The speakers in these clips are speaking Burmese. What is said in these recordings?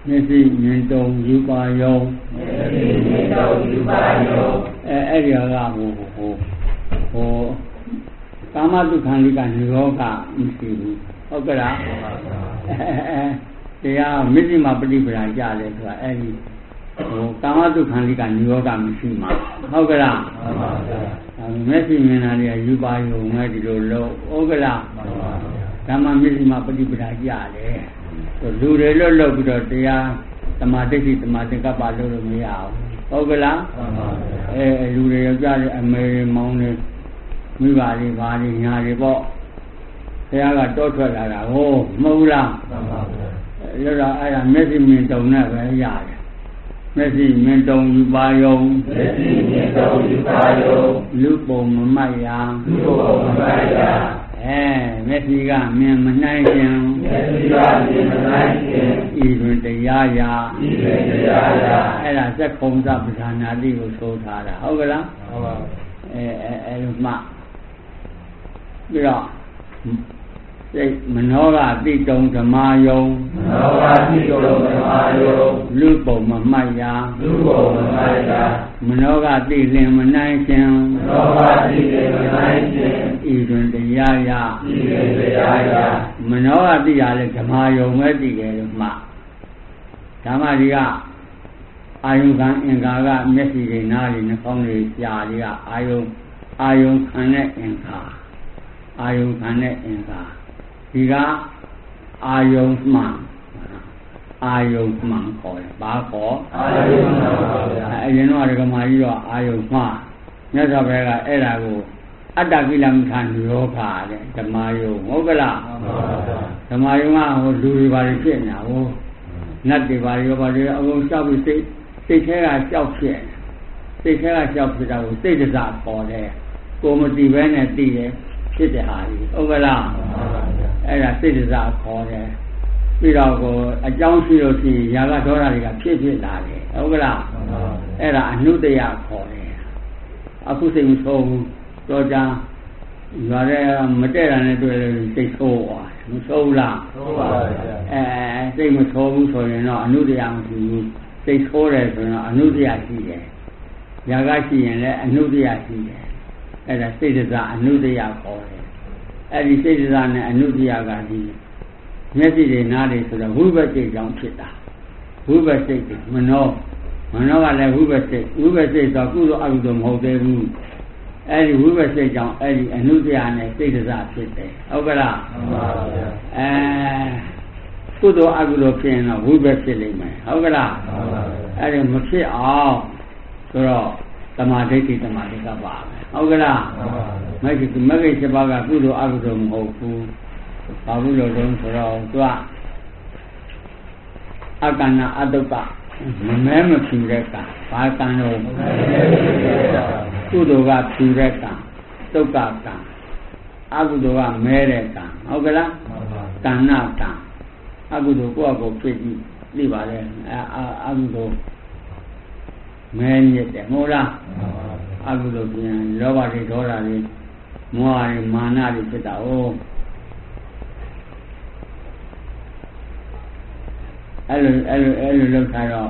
မျက်စိမြင်တုံယူပါယုံအဲ့ဒီကဟိုကာမတုခံလိကနိရောဓမရှိဘူးဟုတ်ကလားတရားမျက်စိမှာပฏิပဒါကြတယ်ဆိုတာအဲ့ဒီဟိုကာမတုခံလိကနိရောဓမရှိမှာဟုတ်ကလားမျက်စိမြင်တာတွေကယူပါယုံမဲ့ဒီလိုလို့ဟုတ်ကလားဓမ္မမျက်စိမှာပฏิပဒါကြတယ်လူတွေလွတ်လွတ်ပြီးတော့တရားသမာဓိသမာသင်္ကပ္ပလို့လို့မရဘူးဟုတ်ကလားလူတွေယောက်ျားတွေအမေမောင်းတွေမိဘတွေဘာတွေညာတွေပေါ့ဘုရားကတောထွက်လာတာဟိုမဟုတ်လားအဲ့ဒါမျက်စိမြင်တုံနဲ့ပဲရတယ်မျက်စိမြင်တုံယူပါယုံလူပုံမမတ်ရမျက်စိကမြင်မနိုင်ခြင်းဤတွင်တရားရာအဲ့ဒါသက်ခုံသပ္ပဒါနာတိကိုဆိုထားတာဟုတ်ကလားဟုတ်ပါအဲ့လိုမှပြီးတော့စိတ်မနောကတိတုံဓမ္မယုံလူပုံမမှတ်ရာမနောကတိလင်မနိုင်ခြင်းဤတွင်တရားရာမနောကတိရလဲဓမ္မယုံပဲတည်တယ်လို့မှဓမ္မတွေကအာယုခံအင်္ဂါကမျက်စိတွေနားတွေနှာခေါင်းတွေရှားတွေကအာယုခံတဲ့အင်္ဂါဒီကအာယုမှန်ခေါ်တယ်ဘာခေါ်အာယုမှန်ပါဗျာအရင်တော့ဒကမာကြီးတော့အာယုမှန်မြတ်စွာဘုရားကအဲ့ဒါကိုအတ္တကိလမထာနိရောဓတဲ့ဓမ္မယုဟုတ်ကလားဓမ္မယုကဟိုလူတွေဘာတွေဖြစ်နေတာဟိုနတ်တွေဘာတွေရောဘာတွေအကုန်ကြောက်ပြီးစိတ်ထဲကကြောက်ဖြစ်တာကိုစိတ်တစားပေါ်တယ်ကိုမတည်ဘဲနဲ့တည်တယ်ဖြစ်တဲ့ဟာကြီးဟုတ်ကလားအဲ့ဒါစိတ်တစားခေါ်တယ်ပြီးတော့ကိုအကြောင်းရှိလို့ရှိရင်ຢာကဒေါသတွေကဖြစ်လာတယ်ဟုတ်ကလားအဲ့ဒါအနုတ္တယခေါ်တယ်အခုစိတ်မဆိုးဘူးတော့ကြာရွာတဲ့မတည့်တာနဲ့တွေ့လို့စိတ်ဆိုးသွားတယ်မဆိုးဘူးလားဆိုးပါဗျာစိတ်မဆိုးဘူးဆိုရင်တော့အနုတ္တယမရှိဘူးစိတ်ဆိုးတယ်ဆိုရင်တော့အနုတ္တယရှိတယ်ຢာကရှိရင်လည်းအနုတ္တယရှိတယ်အဲ့ဒါစိတ်တစားအနုတ္တယခေါ်တယ်အဲ့ဒီစိတ်တစားနဲ့အနုတ္တယကဒီမျက်စိတွေနားတွေဆိုတော့ဝိပဿိတ်ကြောင့်ဖြစ်တာဝိပဿိတ်မနောကလည်းဝိပဿိတ်ဆိုကုသိုလ်အကုသိုလ်မဟုတ်သေးဘူးအဲ့ဒီဝိပဿိတ်ကြောင့်အဲ့ဒီအနုတ္တယနဲ့စိတ်တစားဖြစ်တယ်ဟုတ်ကလားမှန်ပါဗျာကုသိုလ်အကုသိုလ်ဖြစ်ရင်တော့ဝိပဿိတ်ဖြစ်လိမ့်မယ်ဟုတ်ကလားမှန်ပါဗျာအဲ့ဒီမဖြစ်အောင်ဆိုတော့သမာဓိတ္မာတိကပါဟုတ်ကလားမဂ္ဂင်7ပါးကကုသိုလ်အကုသိုလ်မဟုတ်ဘူးဘာလို့လို့လဲဆိုတော့သူကအကန္နာအတုပ္ပမမဲမဖြူတဲ့ကံဘာကံတော့ကုသိုလ်ကဖြူတဲ့ကံတုတ်ကကံအကုသိုလ်ကမဲတဲ့ကံဟုတ်ကလားကံနာကံအကုသိုလ်ကိုယ့်အကိုဖြစ်ပြီးသိပါလေအကုသိုလ်မဲညစ်တယ်မဟုတ်လားအကုသိုလ်ပြန်လောဘတွေဒေါသတွေမောဟတွေမာနတွေဖြစ်တာဟုတ်အဲ့လိုလုပ်ထားတော့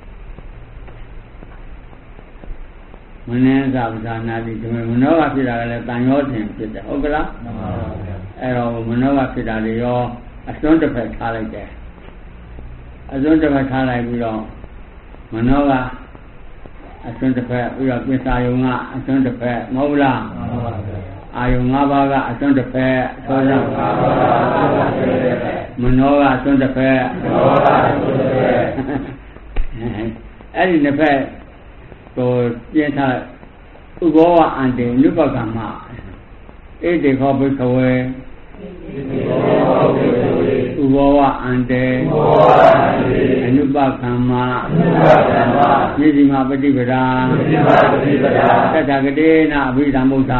မနည်းသာပဇာနာတိဒီမနောကဖြစ်တာကလည်းတန်ရောတင်ဖြစ်တယ်ဟုတ်ကလားမှန်ပါဗျာအဲ့တော့မနောကဖြစ်တာတွေရောအစွန်းတစ်ဖက်ထားလိုက်တယ်အစွန်းတစ်ဖက်ထားလိုက်ပြီးတော့မနောကအစွန်းတစ်ဖက်ပြီးတော့ပိစာယုံကအစွန်းတစ်ဖက်မဟုတ်လားမှန်ပါဗျာအာယုံ၅ပါးကအစွန်းတစ်ဖက်သောကြောင့်မနောကအစွန်းတစ်ဖက်အဲ့ဒီနှစ်ဖက်ကိုပြင်းထားဥဘောဝအန္တေနုပကမ္မဧတေခောဘိခဝေဥဘောဝအန္တေအနုပကမ္မမြေစီမပฏิပဒါသတ္တကတိနာအဘိဓမ္မုဒ္ဓ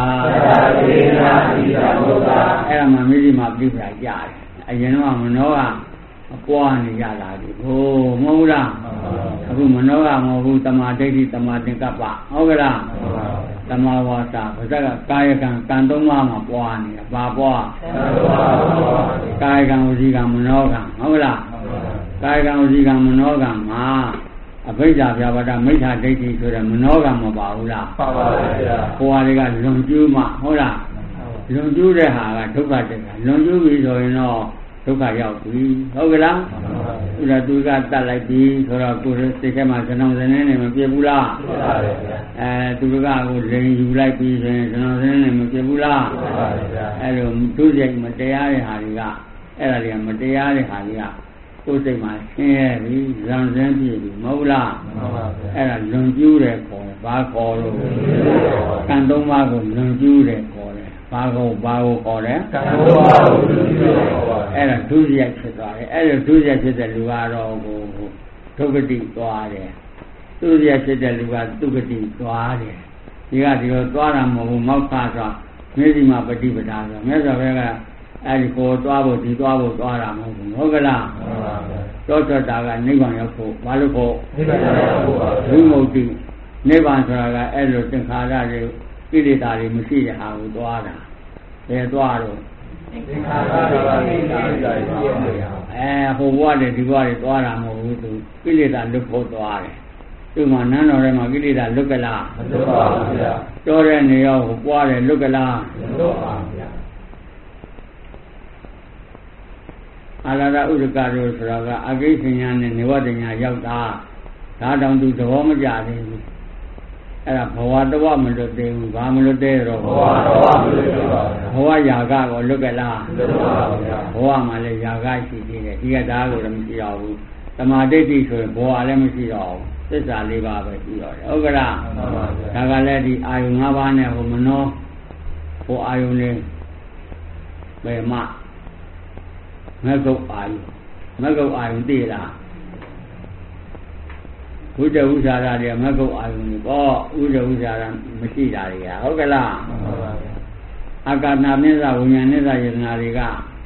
အဲ့ဒါမှမြေစီမပฏิပဒါကြားတယ်အရင်တော့မနောကအပွားနေကြတာဒီဟိုမဟုတ်လားအခုမနောကမဟုတ်ဘူးတမာဒိဋ္ဌိတမာသင်္ကပ္ပဟုတ်ကလားတမာဝါစာဘာသာကကာယကံကံသုံးပါးမှာပွားနေတာဘာပွားကာယကံဝစီကံမနောကံဟုတ်ကလားကာယကံဝစီကံမနောကံမှာအဘိဓါပြဘာဒမိစ္ဆာဒိဋ္ဌိဆိုတဲ့မနောကံမပါဘူးလားပါပါဗျာဟိုဟာတွေကလွန်ကျူးမှဟုတ်လားလွန်ကျူးတဲ့ဟာကဒုက္ခတည်းလွန်ကျူးပြီဆိုရင်တော့ဒုက္ခရောက်ပြီဟုတ်ကလားဥဒ္ဒသူကတတ်လိုက်ပြီဆိုတော့ကိုယ်စိတ်ထဲမှာဇဏောဇနေနဲ့မပြည့်ဘူးလားပြည့်ပါဗျာသူကကိုလိန်ယူလိုက်ပြီဆိုရင်ဇဏောဇနေနဲ့မပြည့်ဘူးလားပြည့်ပါဗျာအဲ့လိုဒုစရိုက်မတရားတဲ့ဟာတွေကအဲ့ဒါတွေကမတရားတဲ့ဟာတွေကကိုယ်စိတ်မှာဆင်းရဲပြီဇံစင်းပြည့်ပြီမဟုတ်လားမှန်ပါဗျာအဲ့ဒါလွန်ကျူးတယ်ခေါ်တယ်ဘာခေါ်လို့ကံသုံးပါးကိုလွန်ကျူးတယ်ခေါ်တယ်ဘာကိုခေါ်တယ်ကံသုံးပါးကိုလွန်ကျူးတယ်ခေါ်တယ်အဲ့ဒါဒုစရိုက်ဖြစ်သွားတယ်အဲ့ဒါဒုစရိုက်ဖြစ်တဲ့လူကတော့ကိုဒုက္ခတိသွားတယ်ဒုစရိုက်ဖြစ်တဲ့လူကဒုက္ခတိသွားတယ်ဒီကဒီလိုသွားတာမဟုတ်ဘူးမောက္ခဆိုမျက်စိမှာပฏิပဒါဆိုမြတ်စွာဘုရားကအဲ့ဒီကိုသွားဖို့ဒီသွားဖို့သွားတာမဟုတ်ဘူးဟုတ်ကလားမှန်ပါဗျာတောထွက်တာကနိဗ္ဗာန်ရောက်ဖို့ဘာလို့ဖို့နိဗ္ဗာန်ရောက်ဖို့ပါဘုမုတ်တိနိဗ္ဗာန်ဆိုတာကအဲ့လိုသင်္ခါရတွေကိလေသာတွေမရှိတဲ့ဟာကိုသွားတာဘယ်သွားတော့သင်္ခါရတွေကိလေသာတွေပြည့်နေတာဟိုဘဝတွေဒီဘဝတွေသွားတာမဟုတ်ဘူးသူကိလေသာလွတ်ဖို့သွားတယ်သူ့မှာနန်းတော်ထဲမှာကိလေသာလွတ်ကလားမလွတ်ပါဘူးဗျာတောတဲ့နေရောဟိုပွားတယ်လွတ်ကလားမလွတ်ပါဘူးဗျာအာလာရဥဒကတို့ဆိုတာကအကိစ္စညာနဲ့နေဝတ္တညာရောက်တာဒါတောင်သူသဘောမကျသေးဘူးအဲ့ဒါဘဝတဝမလွတ်သေးဘူးဘာမလွတ်သေးတော့ဘဝတဝမလွတ်သေးပါဘူးဘဝယာကကိုလွတ်ကြလားလွတ်ပါဘူးဗျာဘဝမှာလည်းယာကရှိသေးတယ်ဒီကဒါကိုလည်းမရှိတော့ဘူးသမာဓိဋ္ဌိဆိုရင်ဘဝလည်းမရှိတော့ဘူးသစ္စာလေးပါးပဲရှိတော့တယ်ဟုတ်ကလားမှန်ပါဗျာဒါကလည်းဒီအာယု၅ပါးနဲ့ဟိုမနောဟိုအာယုလေးဘယ်မှာမဂ္ဂုတ်အာယုသိလားဘုဒ္ဓဥစ္စာရတွေမဂ္ဂုတ်အာယုတွေပေါ့ဥဒ္ဓဥစ္စာရမရှိတာတွေကဟုတ်ကလားမှန်ပါဗျာအာကာနာမင်းသားဝိညာဉ်နဲ့သာယတနာတွေက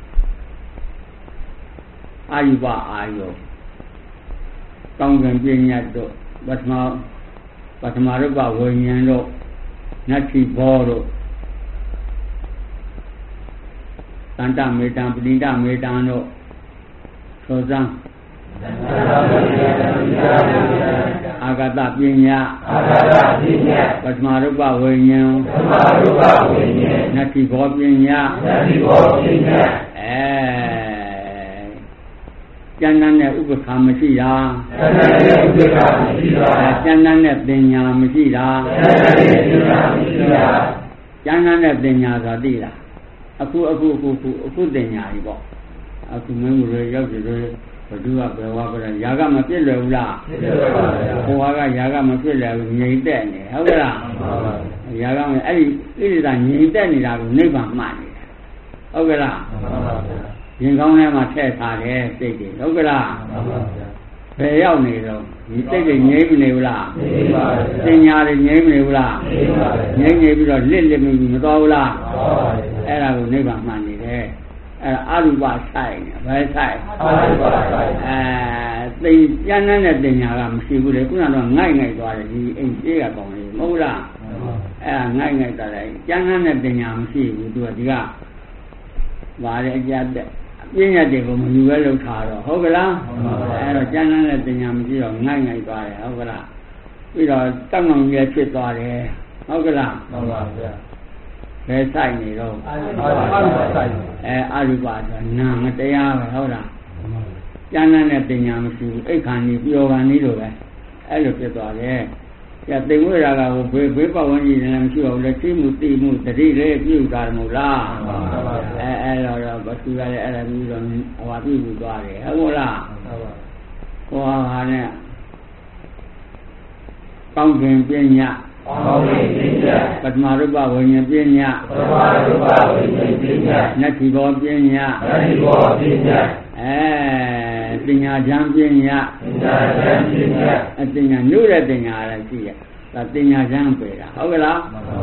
အာယုပအာယုကောင်းကင်ပညာတို့ပထမရုပ်ပဝိညာဉ်တို့နတ္ထိဘောတို့တန္တမေတံပဋိဒမေတံတို့သောဇံအာဂတပညာပထမရုပဝိညာဉ်နတ္ထိဘောပညာကျမ်းမ်းနဲ့ဥပ္ပခါမရှိတာကျမ်းမ်းနဲ့ပညာမရှိတာကျမ်းမ်းနဲ့ပညာဆိုသိလားအခုတင်ညာကြီးပေါ့အခုမင်းတို့ရောက်ကြတယ်ဘဒုကဘယ်ဝါကြရာကမပြည့်လွယ်ဘူးလားပြည့်လွယ်ပါဗျာဘဝကရာကမပြည့်လွယ်ဘူးငြိမ်သက်နေဟုတ်ကလားမှန်ပါဗျာရာကမအဲ့ဒီဣရိသာငြိမ်သက်နေတာကိုနိဗ္ဗာန်မှတ်နေတယ်ဟုတ်ကလားမှန်ပါဗျာရင်ကောင်းထဲမှာထည့်ထားတယ်စိတ်တွေဟုတ်ကလားမှန်ပါဗျာဘယ်ရောက်နေတော့ဒီစိတ်တွေငြိမ်မနေဘူးလားငြိမ်ပါဗျာပညာတွေငြိမ်မနေဘူးလားငြိမ်ပါဗျာငြိမ်နေပြီးတော့လစ်မသွားဘူးလားမှန်ပါဗျာအဲ့ဒါကိုနိဗ္ဗာန်မှတ်နေတယ်အဲ့ဒါအရူပဆိုင်ဘယ်ဆိုင်အရူပဆိုင်သိကျမ်းနဲ့တင်ညာကမရှိဘူးလေခုနကတော့ငိုက်သွားတယ်ဒီအိမ်ကြီးကကောင်းလေမဟုတ်လားအဲ့ဒါငိုက်သွားတယ်ကျမ်းနဲ့တင်ညာမရှိဘူးသူကဒီကဘာလဲအကြတဲ့ပြည့်ညတ်တွေကိုမယူပဲလောက်ထားတော့ဟုတ်ကလားအဲ့တော့ကျမ်းနဲ့တင်ညာမရှိတော့ငိုက်သွားတယ်ဟုတ်ကလားပြီးတော့တောင်းတောင်းကြီးဖြစ်သွားတယ်ဟုတ်ကလားမှန်ပါဗျာဘယ်ဆိုင်နေတော့အာရုပဆိုင်အာရုပဆိုနာမတရားပဲဟုတ်လားကျမ်းနဲ့ပညာမရှိဘူးအိတ်ခါနေပြောခံနေလို့ပဲအဲ့လိုဖြစ်သွားတယ်ကျသိမ်ဝိရာကကိုဘေးပတ်ဝန်းကျင်လည်းမရှိတော့ဘူးလေသိမှုသိမှုတတိလေးပြုတာမဟုတ်လားအဲ့တော့ဘသူကလည်းအဲ့ဒါပြီးတော့ဟောပြုသွားတယ်ဟုတ်လားဟုတ်ပါဟောဟာနဲ့ကောင်းကင်ပညာပထမရုပဝိညာဉ်ပညာနတ္ထိဘောပညာပညာချမ်းပညာအပညာညို့တဲ့ပညာလည်းရှိရဒါပညာချမ်းပဲလားဟုတ်ကလား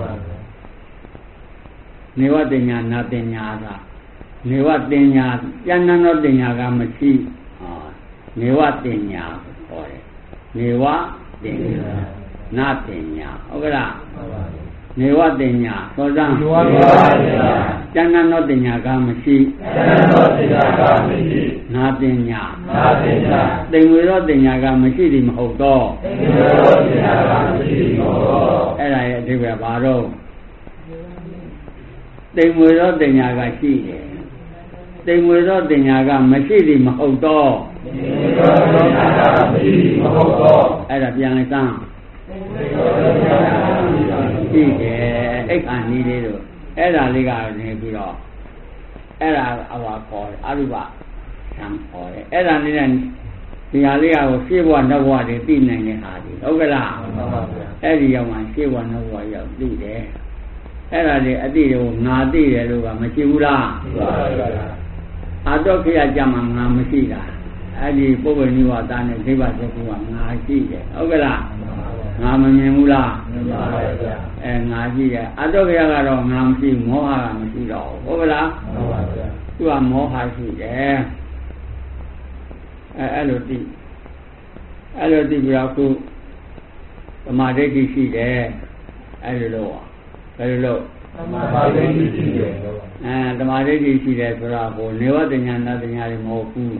နေဝပညာနာပညာကနေဝပညာကျမ်းမ်းသောပညာကမရှိနေဝပညာခေါ်တယ်နေဝပညာနာပညာဟုတ်ကလားနေဝပညာသောဇံကျမ်းမ်းသောပညာကမရှိနာတင်ညာတိမ်ဝေသောတင်ညာကမရှိသည်မဟုတ်တော့အဲ့ဒါရဲ့အဓိပ္ပာယ်ဘာတော့တိမ်ဝေသောတင်ညာကရှိတယ်တိမ်ဝေသောတင်ညာကမရှိသည်မဟုတ်တော့အဲ့ဒါပြန်လိုက်စမ်းရှိတယ်အိတ်ခါနီးလေးတို့အဲ့ဒါလေးကနေပြီးတော့အဲ့ဒါအဝါခေါ်တယ်အရုပသံခေါ်တယ်အဲ့ဒါလေးနဲ့ဒီဟာလေးကိုရှေ့ဘဝနောက်ဘဝတွေသိနိုင်တဲ့ဟာဒီဟုတ်ကလားအဲ့ဒီရောက်မှရှေ့ဘဝနောက်ဘဝရောက်သိတယ်အဲ့ဒါလေးအတိကိုငါသိတယ်လို့ကမရှိဘူးလားအာတော့ခေတ်ကြမှာငါမရှိတာအဲ့ဒီပုဗ္ဗနိဝါဒနဲ့ဒိဗ္ဗစကုကငါရှိတယ်ဟုတ်ကလားငါမမြင်ဘူးလားငါရှိတယ်အာတော့ခေတ်ကတော့ငါမရှိမောဟကမရှိတော့ဘူးဟုတ်ကလားသူကမောဟရှိတယ်အဲ့လိုသိပြီးတော့ခုသမာဓိရှိတယ်အဲ့လိုလို့ဘယ်လိုလို့သမာဓိရှိတယ်သမာဓိရှိတယ်ဆိုတော့ဟိုနေဝတ္တညာနာတညာတွေမဟုတ်ဘူး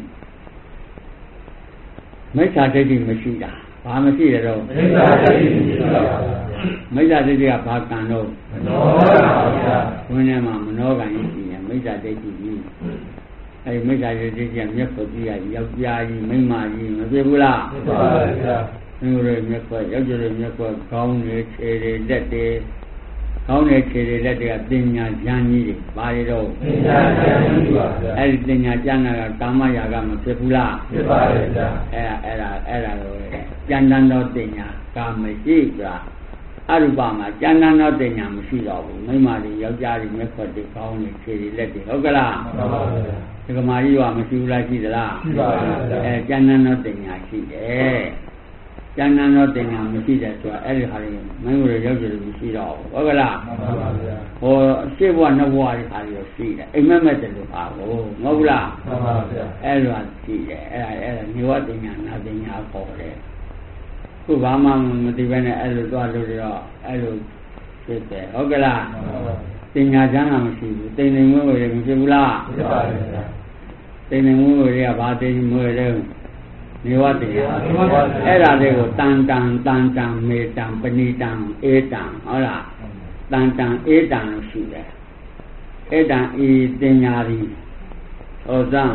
မိစ္ဆာဒိဋ္ဌိမရှိတာဘာမရှိတယ်တော့မိစ္ဆာဒိဋ္ဌိမရှိတာမိစ္ဆာဒိဋ္ဌိကဘာကံတော့မနောကံပါဗျာဘုန်းထဲမှာမနောကံရှိရင်မိစ္ဆာဒိဋ္ဌိကြီးအဲဒီမိစ္ဆာဒိဋ္ဌိကမျက်ခွက်ကြီးကယောက်ျားကြီးမိန်းမကြီးမဖြစ်ဘူးလားဖြစ်ပါဗျာသူတို့မျက်ခွက်ယောက်ျားတွေမျက်ခွက်ခေါင်းတွေခြေတွေလက်တွေခေါင်းနဲ့ခြေတွေလက်တွေကပညာဉာဏ်ကြီးတွေဘာတွေတော့ပညာဉာဏ်ကြီးပါဗျာအဲ့ဒီပညာဉာဏ်ကကာမရာဂမဖြစ်ဘူးလားဖြစ်ပါရဲ့ဗျာအဲ့ဒါတော့ဉာဏ်တန်သောပညာကာမရှိဗျာအရူပမှာဉာဏ်တန်သောပညာမရှိတော့ဘူးမိမတွေယောက်ျားတွေမျက်ခွက်တွေခေါင်းတွေခြေတွေလက်တွေဟုတ်ကလားမှန်ပါဗျာဒီကမာကြီးကမရှိဘူးလားရှိသလားရှိပါဗျာဉာဏ်တန်သောပညာရှိတယ်ဉာဏ်တော်တင်ညာမရှိတဲ့ဆိုတာအဲ့ဒီဟာတွေမင်းတို့ရောက်ကြလို့မရှိတော့ဘူးဟုတ်ကလားမှန်ပါဗျာဟိုရှေ့ဘဝနောက်ဘဝတွေဟာတွေရှိတယ်အိမ်မက်မဲ့တယ်လို့ဟာကိုမဟုတ်လားမှန်ပါဗျာအဲ့လိုရှိတယ်အဲ့ဒါညဝတင်ညာနာတင်ညာခေါ်တယ်ခုဘာမှမသိဘဲနဲ့အဲ့လိုသွားလို့တော့အဲ့လိုဖြစ်တယ်ဟုတ်ကလားမှန်ပါဗျာတင်ညာချမ်းသာမရှိဘူးတိမ်တိမ်မွေးတွေမဖြစ်ဘူးလားဖြစ်ပါဗျာတိမ်တိမ်မွေးတွေကဘာတိမ်မွေးလဲနေဝတ္တရားအဲ့ဒါလေးကိုတန်တန်မေတံပဏိတံဧတံဟုတ်လားတန်တန်ဧတံလို့ရှိတယ်ဧတံဤတင်ညာရီဟောစံ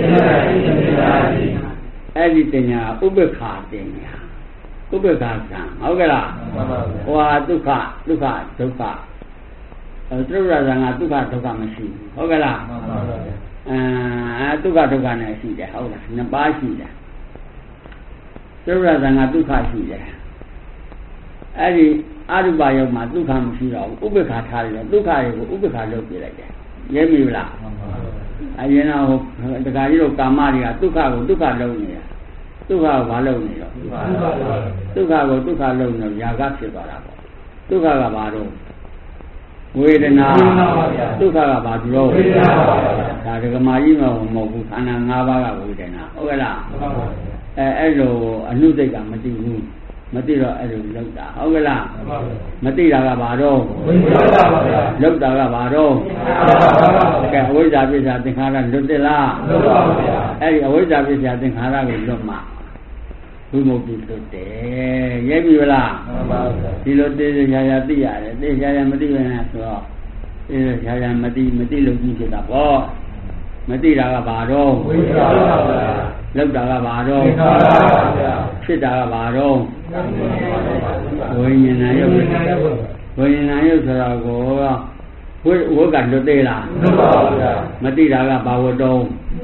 အဲ့ဒီတင်ညာဥပ္ပခာတင်ညာဥပ္ပခာကံဟုတ်ကလားဟောဒုက္ခဒုက္ခသရုပ်ရဇံကဒုက္ခဒုက္ခမရှိဘူးဟုတ်ကလားဒုက္ခဒုက္ခနဲ့ရှိတယ်ဟုတ်လားနှစ်ပါးရှိတယ်သရုပ်ရဇံကဒုက္ခရှိတယ်အဲ့ဒီအရူပယုံမှာဒုက္ခမရှိတော့ဘူးဥပ္ပခါထားတယ်ဒုက္ခတွေကိုဥပ္ပခါလုပ်ပြလိုက်တယ်ရဲပြီလားအရင်တော့တခါကြီးတို့ကာမတွေကဒုက္ခကိုဒုက္ခလုပ်နေတာဒုက္ခကိုဘာလုပ်နေတော့ဒုက္ခကိုဒုက္ခလုပ်နေတော့ຢာကဖြစ်သွားတာပေါ့ဒုက္ခကဘာတော့ဝေဒနာဒုက္ခကဘာသူတော့ဝေဒနာပါဗျာဒါဒကမာကြီးမဟုတ်ဘူးခန္ဓာ၅ပါးကဝေဒနာဟုတ်ကဲ့လားအဲ့လိုအနုသိက္ခာမသိဘူးမသိတော့အဲ့လိုလောက်တာဟုတ်ကဲ့လားမသိတာကဘာတော့ဝိပဿနာပါဗျာလောက်တာကဘာတော့ကဲအဝိဇ္ဇာပစ္စယသင်္ခါရလွတ်တယ်လားလွတ်ပါဗျာအဲ့ဒီအဝိဇ္ဇာပစ္စယသင်္ခါရကိုလွတ်မှဘုမုတ်ပြီးလွတ်တယ်ရဲပြီလားမှန်ပါဗျာဒီလိုတေးရရသိရတယ်တေးရရမသိရင်ဆိုတော့တေးရရမသိလို့ကြီးဖြစ်တာပေါ့မသိတာကဘာတော့ဝိပဿနာပါဗျာလောက်တာကဘာတော့ဖြစ်တာကဘာတော့ဝိညာဏယုတ်ဝိညာဏယုတ်ဆိုတော့ကိုဝတ်ကလွတ်သေးလားလွတ်ပါဗျာမသိတာကဘာဝတ္တုံး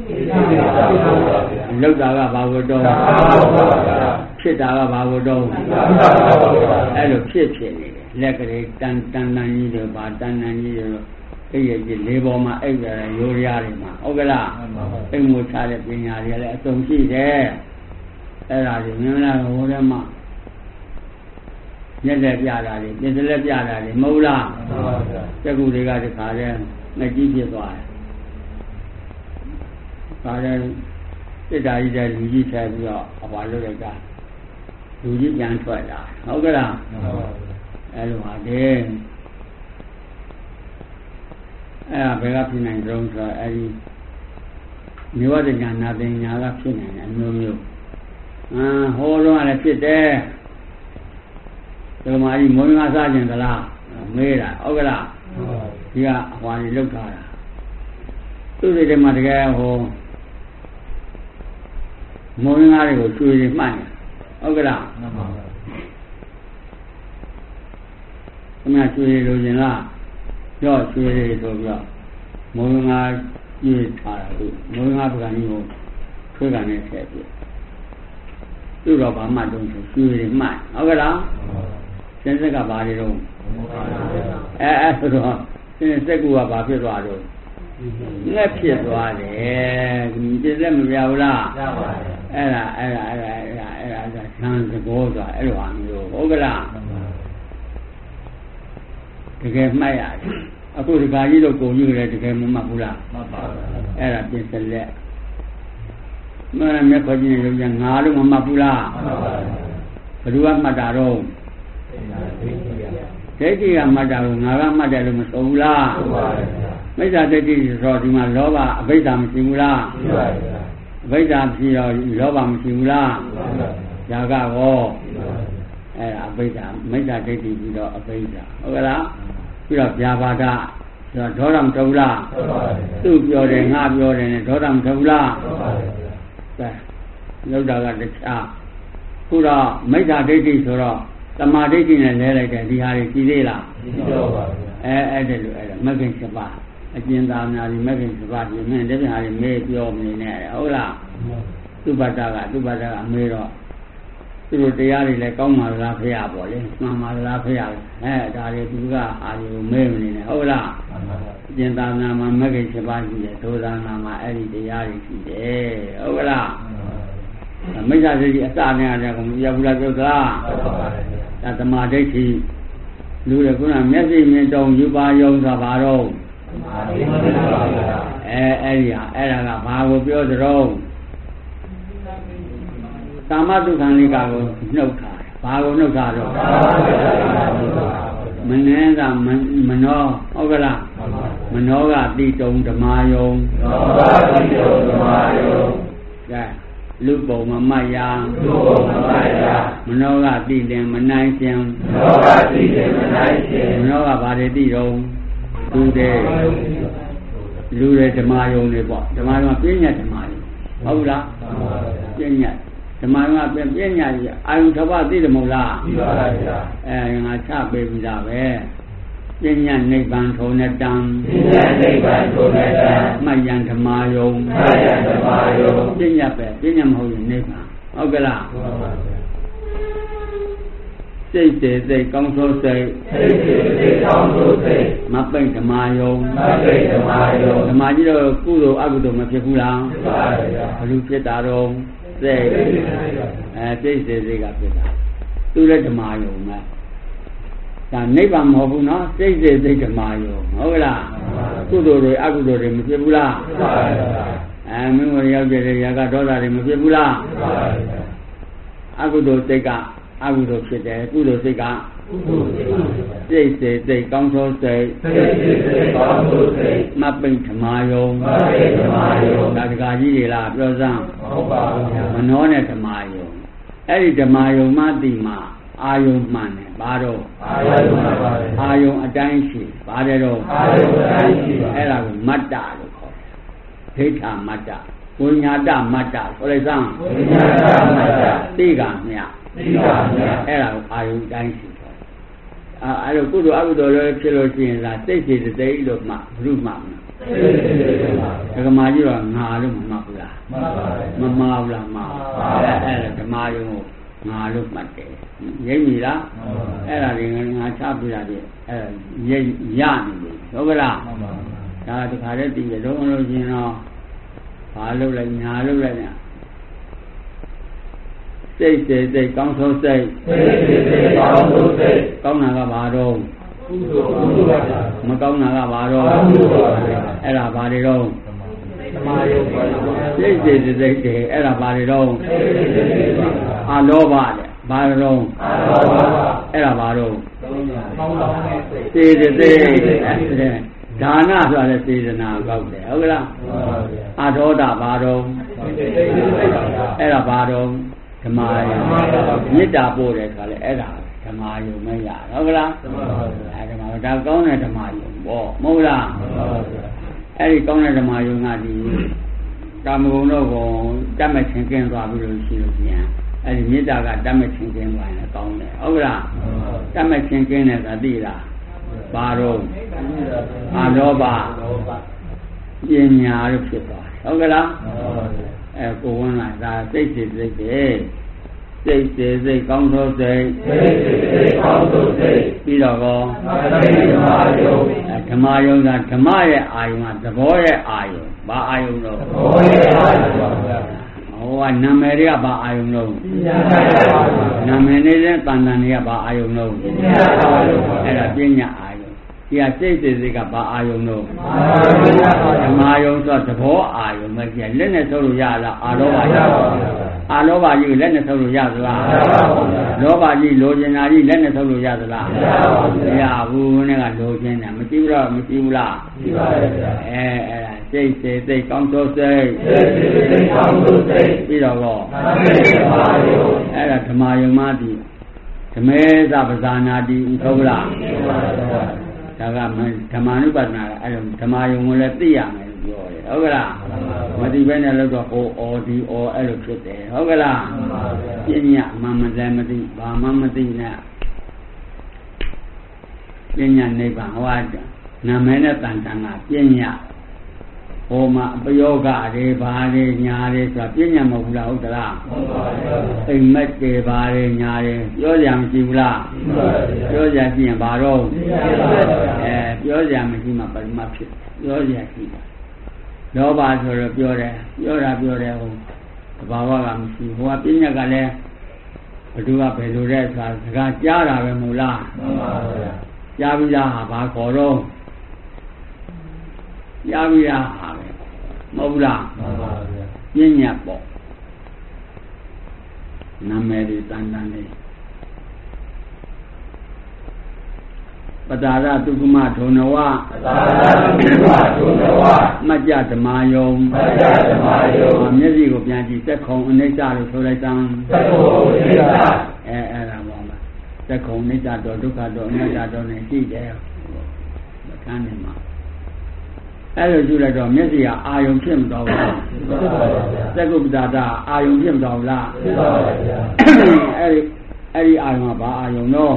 လောက်တာကဘာဝတ္တုံးဖြစ်တာကဘာဝတ္တုံးအဲ့လိုဖြစ်နေတယ်လက်ကလေးတန်ကြီးတွေဘာတန်ကြီးတွေအဲ့ရကြီးလေးပေါ်မှာအဲ့ရရိုးရတွေမှာဟုတ်ကလားအိမ်မို့ချတဲ့ပညာတွေလည်းအစုံရှိတယ်အဲ့ဒါကြီးမြင်လားဟိုထဲမှာညက်တဲ့ပြတာတွေပြင်စလက်ပြတာတွေမဟုတ်လားမှန်ပါဗျာကျက်ကူတွေကတခါတည်းငကြီးဖြစ်သွားတယ်ဒါလည်းစိတ်ဓာတ်ကြီးတဲ့လူကြီးဆက်ပြီးတော့အပါလုပ်လိုက်တာလူကြီးပြန်ထွက်လာဟုတ်ကဲ့လားမှန်ပါဗျာအဲ့လိုပါတဲ့အဲ့ဒါဘယ်ကဖြစ်နိုင်ကြုံဆိုအဲ့ဒီနိဝရဏနာပညာကဖြစ်နေတယ်မျိုးမျိုးဟောတော့လည်းဖြစ်တယ်ဒီမှာဒီမုံငါစားခြင်းသလားမေးတာဟုတ်ကလားဒီကဟွာကြီးလောက်ထားတာသူ့စိတ်ထဲမှာတကယ်ဟောမုံငါတွေကိုကျွေးနေမှတ်နေဟုတ်ကလားမှန်ပါပါခမကျွေးလို့ရင်လားကြော့ကျွေးဆိုပြီးတော့မုံငါကျွေးထားတာသူမုံငါပကံကြီးကိုထွေးကန်နဲ့ထည့်ပြသူ့တော့ဘာမှတုံးဆိုကျွေးနေမှတ်ဟုတ်ကလားစင်စက်ကဘာတွေတော့ဆိုတော့စင်စက်ကဘာဖြစ်သွားတော့လက်ဖြစ်သွားတယ်ဒီလက်မပြဘူးလားပြပါတယ်အဲ့ဒါဆန်းသဘောဆိုတာအဲ့လိုဟာမျိုးဟုတ်ကလားတကယ်မှတ်ရတယ်အခုဒီကာကြီးတော့ကုန်ယူတယ်တကယ်မမှတ်ဘူးလားမှတ်ပါဘူးအဲ့ဒါပြင်စလက်မင်းမြတ်ခေါ်ခြင်းရုပ်ရငါလို့မမှတ်ဘူးလားမှတ်ပါဘူးဘယ်သူကမှတ်တာတော့ဒိဋ္ဌိကမှတ်တာကိုငါကမှတ်တယ်လို့မဆိုဘူးလားမှန်ပါဘူးမိစ္ဆာဒိဋ္ဌိဆိုတော့ဒီမှာလောဘအဘိဓါမရှိဘူးလားရှိပါဘူးအဘိဓါဖြစ်တော့လောဘမရှိဘူးလားရှိပါဘူးဇာကရောအဲ့ဒါအဘိဓါမိစ္ဆာဒိဋ္ဌိပြီးတော့အဘိဓါဟုတ်ကလားပြီးတော့ဗျာပါဒဆိုတော့ဒေါသမထဘူးလားဟုတ်ပါဘူးသူပြောတယ်ငါပြောတယ်နဲ့ဒေါသမထဘူးလားဟုတ်ပါဘူးကဲလောက်တာကတခြားခုတော့မိစ္ဆာဒိဋ္ဌိဆိုတော့သမာဓိဋ္ဌိနဲ့လဲလိုက်တယ်ဒီဟာတွေရှိသေးလားရှိတော့ပါဘူးအဲ့ဒါလိုအဲ့ဒါမဂ္ဂင်7ပါးအကျဉ်းသားများဒီမဂ္ဂင်7ပါးဒီမင်းတပြားတွေမေးပြောမနေနဲ့ဟုတ်လားသူပတ္တကမေးတော့သူတို့တရားတွေလည်းကောင်းပါလားဖေရပေါ့လေမှန်ပါလားဖေရဒါတွေသူကအာရုံမေးမနေနဲ့ဟုတ်လားအကျဉ်းသားများမှာမဂ္ဂင်7ပါးရှိတယ်ဒုသနာမှာအဲ့ဒီတရားတွေရှိတယ်ဟုတ်ကလားမိစ္ဆာဒိဋ္ဌိအစနဲ့အတယ်ကိုမပြဘူးလားပြောသလားဟုတ်ပါဘူးဒါသမာဓိဋ္ဌိလူတွေခုနမျက်စိမြင်တုံယူပါယုံဆိုတာဘာတော့အဲ့ဒါကဘာကိုပြောသလဲကာမတုခံလိကာကိုနှုတ်ထားတယ်ဘာကိုနှုတ်ထားတော့မနှဲကမနောဟုတ်ကလားမနောကတိတုံဓမ္မယုံကဲလူပုံမမတ်ရာမနောကတိတယ်မနိုင်ရှင်မနောကဘာတွေတိတော့လူတွေဓမ္မယုံတွေပေါ့ဓမ္မယုံကပြည့်ညတ်ဓမ္မယုံဟုတ်လားပြည့်ညတ်ဓမ္မယုံကပြည့်ညတ်ကြီးအာယုတစ်ပါးသိတယ်မဟုတ်လားသိပါပါဗျာငါချပေးပြီးသားပဲပြည့်ညတ်နိဗ္ဗာန်ထုံးတဲ့တံမယံဓမ္မယုံပြည့်ညတ်ပဲပြည့်ညတ်မဟုတ်ရင်နိဗ္ဗာန်ဟုတ်ကလားစိတ်စိတ်ကောင်းဆိုးစိတ်မပိတ်ဓမ္မယုံဓမ္မကြီးတော့ကုသိုလ်အကုသိုလ်မဖြစ်ဘူးလားဖြစ်ပါဗျာဘယ်လိုဖြစ်တာတော့စိတ်စိတ်ကဖြစ်တာသူလည်းဓမ္မယုံမှာဒါနိဗ္ဗာန်မဟုတ်ဘူးနော်စိတ်စိတ်ဓမ္မယုံဟုတ်လားကုသိုလ်တွေအကုသိုလ်တွေမဖြစ်ဘူးလားဖြစ်ပါဗျာမင်းတို့ရောက်တဲ့ရာဂဒေါသတွေမဖြစ်ဘူးလားဖြစ်ပါဗျာအကုသိုလ်စိတ်ကအကုသိုလ်ဖြစ်တယ်ကုသိုလ်စိတ်ကစိတ်စိတ်ကောင်းသောစိတ်မပိတ်ဓမ္မယုံဒါတကားကြီးတွေလားပြောစမ်းဟုတ်ပါဘူးမနောနဲ့ဓမ္မယုံအဲ့ဒီဓမ္မယုံမှတိမှာအာယုံမှန်တယ်ဘာတော့အာယုံအတိုင်းရှိဘာတဲ့တော့အဲ့ဒါကိုမတ္တလို့ခေါ်တယ်ဒိဋ္ဌာမတ္တဝိညာတမတ္တဆိုလိုက်စမ်းဝိညာတမတ္တသိကမြတ်အဲ့ဒါကိုအာယုန်တိုင်းရှိတယ်အဲ့လိုကုသိုလ်အကုသိုလ်တွေဖြစ်လို့ရှိရင်လားစိတ်စိတ်သိလို့မှဘုရုမှဒကမာကြီးတော့ငါလို့မမှတ်ဘူးလားမမှားဘူးလားမှားအဲ့ဒါဓမ္မယုံကိုငါလို့မှတ်တယ်ရိပ်ပြီလားအဲ့ဒါတွေငါချပြတာပြအဲ့ရိပ်ရနေပြီဟုတ်ကလားဒါတခါတည်းတည်ရတော့လို့ရှင်တော့ဘာလို့လဲညာလို့လဲညာစိတ်ကောင်းဆုံးစိတ်ကောင်းတာကဘာတော့မကောင်းတာကဘာတော့အဲ့ဒါဘာတွေတော့ဓမ္မယုံစိတ်အဲ့ဒါဘာတွေတော့အလောဘတဲ့ဘာတော့အဲ့ဒါဘာတော့စိတ်ဒါနဆိုတဲ့စေတနာကောက်တယ်ဟုတ်ကလားအထောဒဘာတော့အဲ့ဒါဘာတော့ဓမ္မယုံမေတ္တာပို့တယ်ဆိုလည်းအဲ့ဒါဓမ္မယုံမရဟုတ်ကလားအဲ့ဓမ္မဒါကောင်းတဲ့ဓမ္မယုံပေါ့မဟုတ်လားအဲ့ဒီကောင်းတဲ့ဓမ္မယုံကဒီကာမဂုဏ်တော့ကိုတတ်မဲ့ချင်းကင်းသွားပြီးလို့ရှိလို့ပြန်အဲ့ဒီမေတ္တာကတတ်မဲ့ချင်းကင်းသွားရင်ကောင်းတယ်ဟုတ်လားတတ်မဲ့ချင်းကင်းတယ်ဆိုတာသိလားဘာတော့အာလောဘပညာလို့ဖြစ်သွားဟုတ်ကလားကိုဝင်လာဒါစိတ်စိတ်စိတ်ကောင်းသောစိတ်ကောင်းသောစိတ်ပြီးတော့ကောဓမ္မယုံကဓမ္မရဲ့အာယုံကသဘောရဲ့အာယုံဘာအာယုံလို့သဘောရဲ့အာယုံပါဗျာဟောကနာမည်တွေကဘာအာယုံလို့နာမည်နေတဲ့တန်တန်တွေကဘာအာယုံလို့အဲ့ဒါပညာအာယုံဒီကစိတ်စိတ်ကဘာအာယုံလို့ဓမ္မယုံဆိုသဘောအာယုံပဲကြည့်လက်နဲ့ထုတ်လို့ရလားအာလောဘရအာလောဘကြီးလက်နဲ့ထုတ်လို့ရသလားလောဘကြီးလိုချင်တာကြီးလက်နဲ့ထုတ်လို့ရသလားမရဘူးနဲ့ကလိုချင်တာမရှိဘူးလားမရှိဘူးလားရှိပါတယ်ဗျာအဲ့ဒါစိတ်စိတ်ကောင်းသောစိတ်ကောင်းသောစိတ်ပြီးတော့ကောအဲ့ဒါဓမ္မယုံမတိဓမေသပဇာနာတိဟုတ်လားဒါကဓမ္မ ानु ပါဒနာကအဲ့လိုဓမ္မယုံကိုလည်းသိရမယ်လို့ပြောတယ်ဟုတ်ကလားမသိဘဲနဲ့လို့တော့အော်ဒီအော်အဲ့လိုဖြစ်တယ်ဟုတ်ကလားပညာမှမလည်းမသိဘာမှမသိနဲ့ပညာနိဗ္ဗာန်ဟောနာမည်နဲ့တန်တန်ကပညာဟောမှာပယောဂတွေဘာတွေညာတွေဆိုတာပညာမဟုတ်ဘူးလားဟုတ်သလားဟုတ်ပါဘူးအိမ်မက်တွေဘာတွေညာတွေပြောကြမရှိဘူးလားပြောကြရှိရင်ဘာတော့ပြောကြမရှိမှပရမဖြစ်ပြောကြရှိတာလောဘဆိုတော့ပြောတယ်ပြောတာဟိုသဘာဝကမရှိဟိုကပညာကလည်းဘယ်သူကဘယ်လိုတဲ့ဆိုတာစကားကြားတာပဲမဟုတ်လားမှန်ပါဗျာကြားပြီးသားဟာဘာခေါ်တော့ကြားပြီးသားဟာပဲမဟုတ်လားမှန်ပါဗျာပညာပေါ့နာမည်တွေတန်တန်လေးပတာရတုကမထုံနဝမကြဓမ္မယုံမျက်စိကိုပြန်ကြည့်သက်ခုံအနိစ္စလို့ဆိုလိုက်တာသက်ခုံအနိစ္စအဲ့ဒါပါမှာသက်ခုံအနိစ္စတော့ဒုက္ခတော့အနတ္တတော့နေရှိတယ်မကန်းနေမှာအဲ့လိုကြည့်လိုက်တော့မျက်စိကအာယုံဖြစ်မတော်ဘူးသက်ကုပ္ပတာတာအာယုံဖြစ်မတော်ဘူးလားဖြစ်ပါပါဗျာအဲ့ဒီအာယုံကဘာအာယုံတော့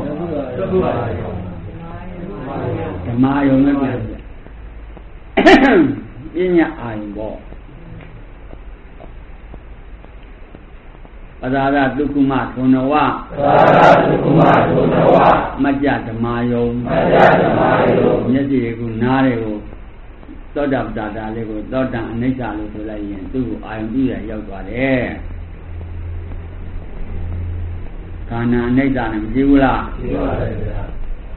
ဓမ္မယုံနဲ့ပြန်ပညာအာယုံပေါ့ပဒါရတုကုမထုံနဝမကြဓမ္မယုံမျက်စိကိုနားတွေကိုသောတာပတ္တာလေးကိုသောတံအနိစ္စလို့ဆိုလိုက်ရင်သူ့ကိုအာယုံပြည့်ရရောက်သွားတယ်ခန္ဓာအနိစ္စနဲ့မကြည့်ဘူးလားကြည့်ပါတယ်ဗျာ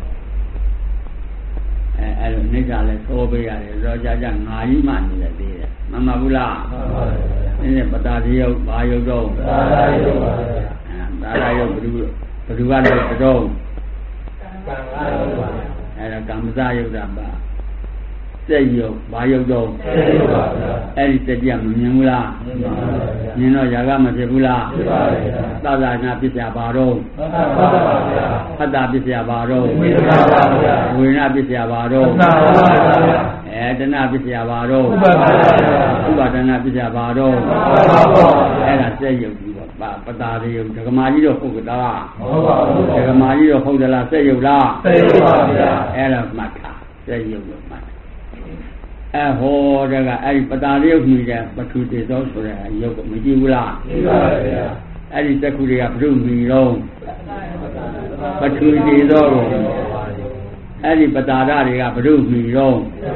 အဲ့လိုနိစ္စလည်းသိုးပေးရတယ်တော့ကြငါကြီးမှနေတယ်သေးတယ်မမှန်ဘူးလားမှန်ပါပါဗျာဒီပတာတိယုတ်ဘာယုတ်တော့သာရယုတ်ပါဗျာသာရယုတ်ဘယ်သူကတော့တော့ကံကာယုတ်ပါအဲ့ဒါကမ္မဇယုတ်တာပါစက်ယုတ်ဘာယုတ်တော့စက်ယုတ်ပါဗျာအဲ့ဒီစက်ကြမမြင်ဘူးလားမြင်ပါပါဗျာမြင်တော့ຢာကမဖြစ်ဘူးလားဖြစ်ပါဗျာသာသနာပစ္စယဘာတော့မှန်ပါပါဗျာဖတ္တပစ္စယဘာတော့ဝိသနာပါဗျာဝိညာပစ္စယဘာတော့မှန်ပါပါဗျာတဏပစ္စယဘာတော့မှန်ပါပါဗျာဥပါဒနာပစ္စယဘာတော့မှန်ပါပါအဲ့ဒါစက်ယုတ်ကြီးတော့ပတာရိယုတ်ဒကမာကြီးတော့ဟုတ်ကလားဟုတ်ပါဘူးဒကမာကြီးတော့ဟုတ်သလားစက်ယုတ်လားစက်ယုတ်ပါဗျာအဲ့ဒါမှတ်တာစက်ယုတ်လို့မှတ်ဟောတဲ့ကအဲ့ဒီပတာရိယုတ်ကြီးတဲ့ပထုတေသောဆိုတဲ့ယုတ်ကိုမကြည့်ဘူးလားကြည့်ပါပါဗျာအဲ့ဒီစက္ခုတွေကဘုရုမီတော့ပထုတေသောကိုအဲ့ဒီပတာရတွေကဘုရုမီတော့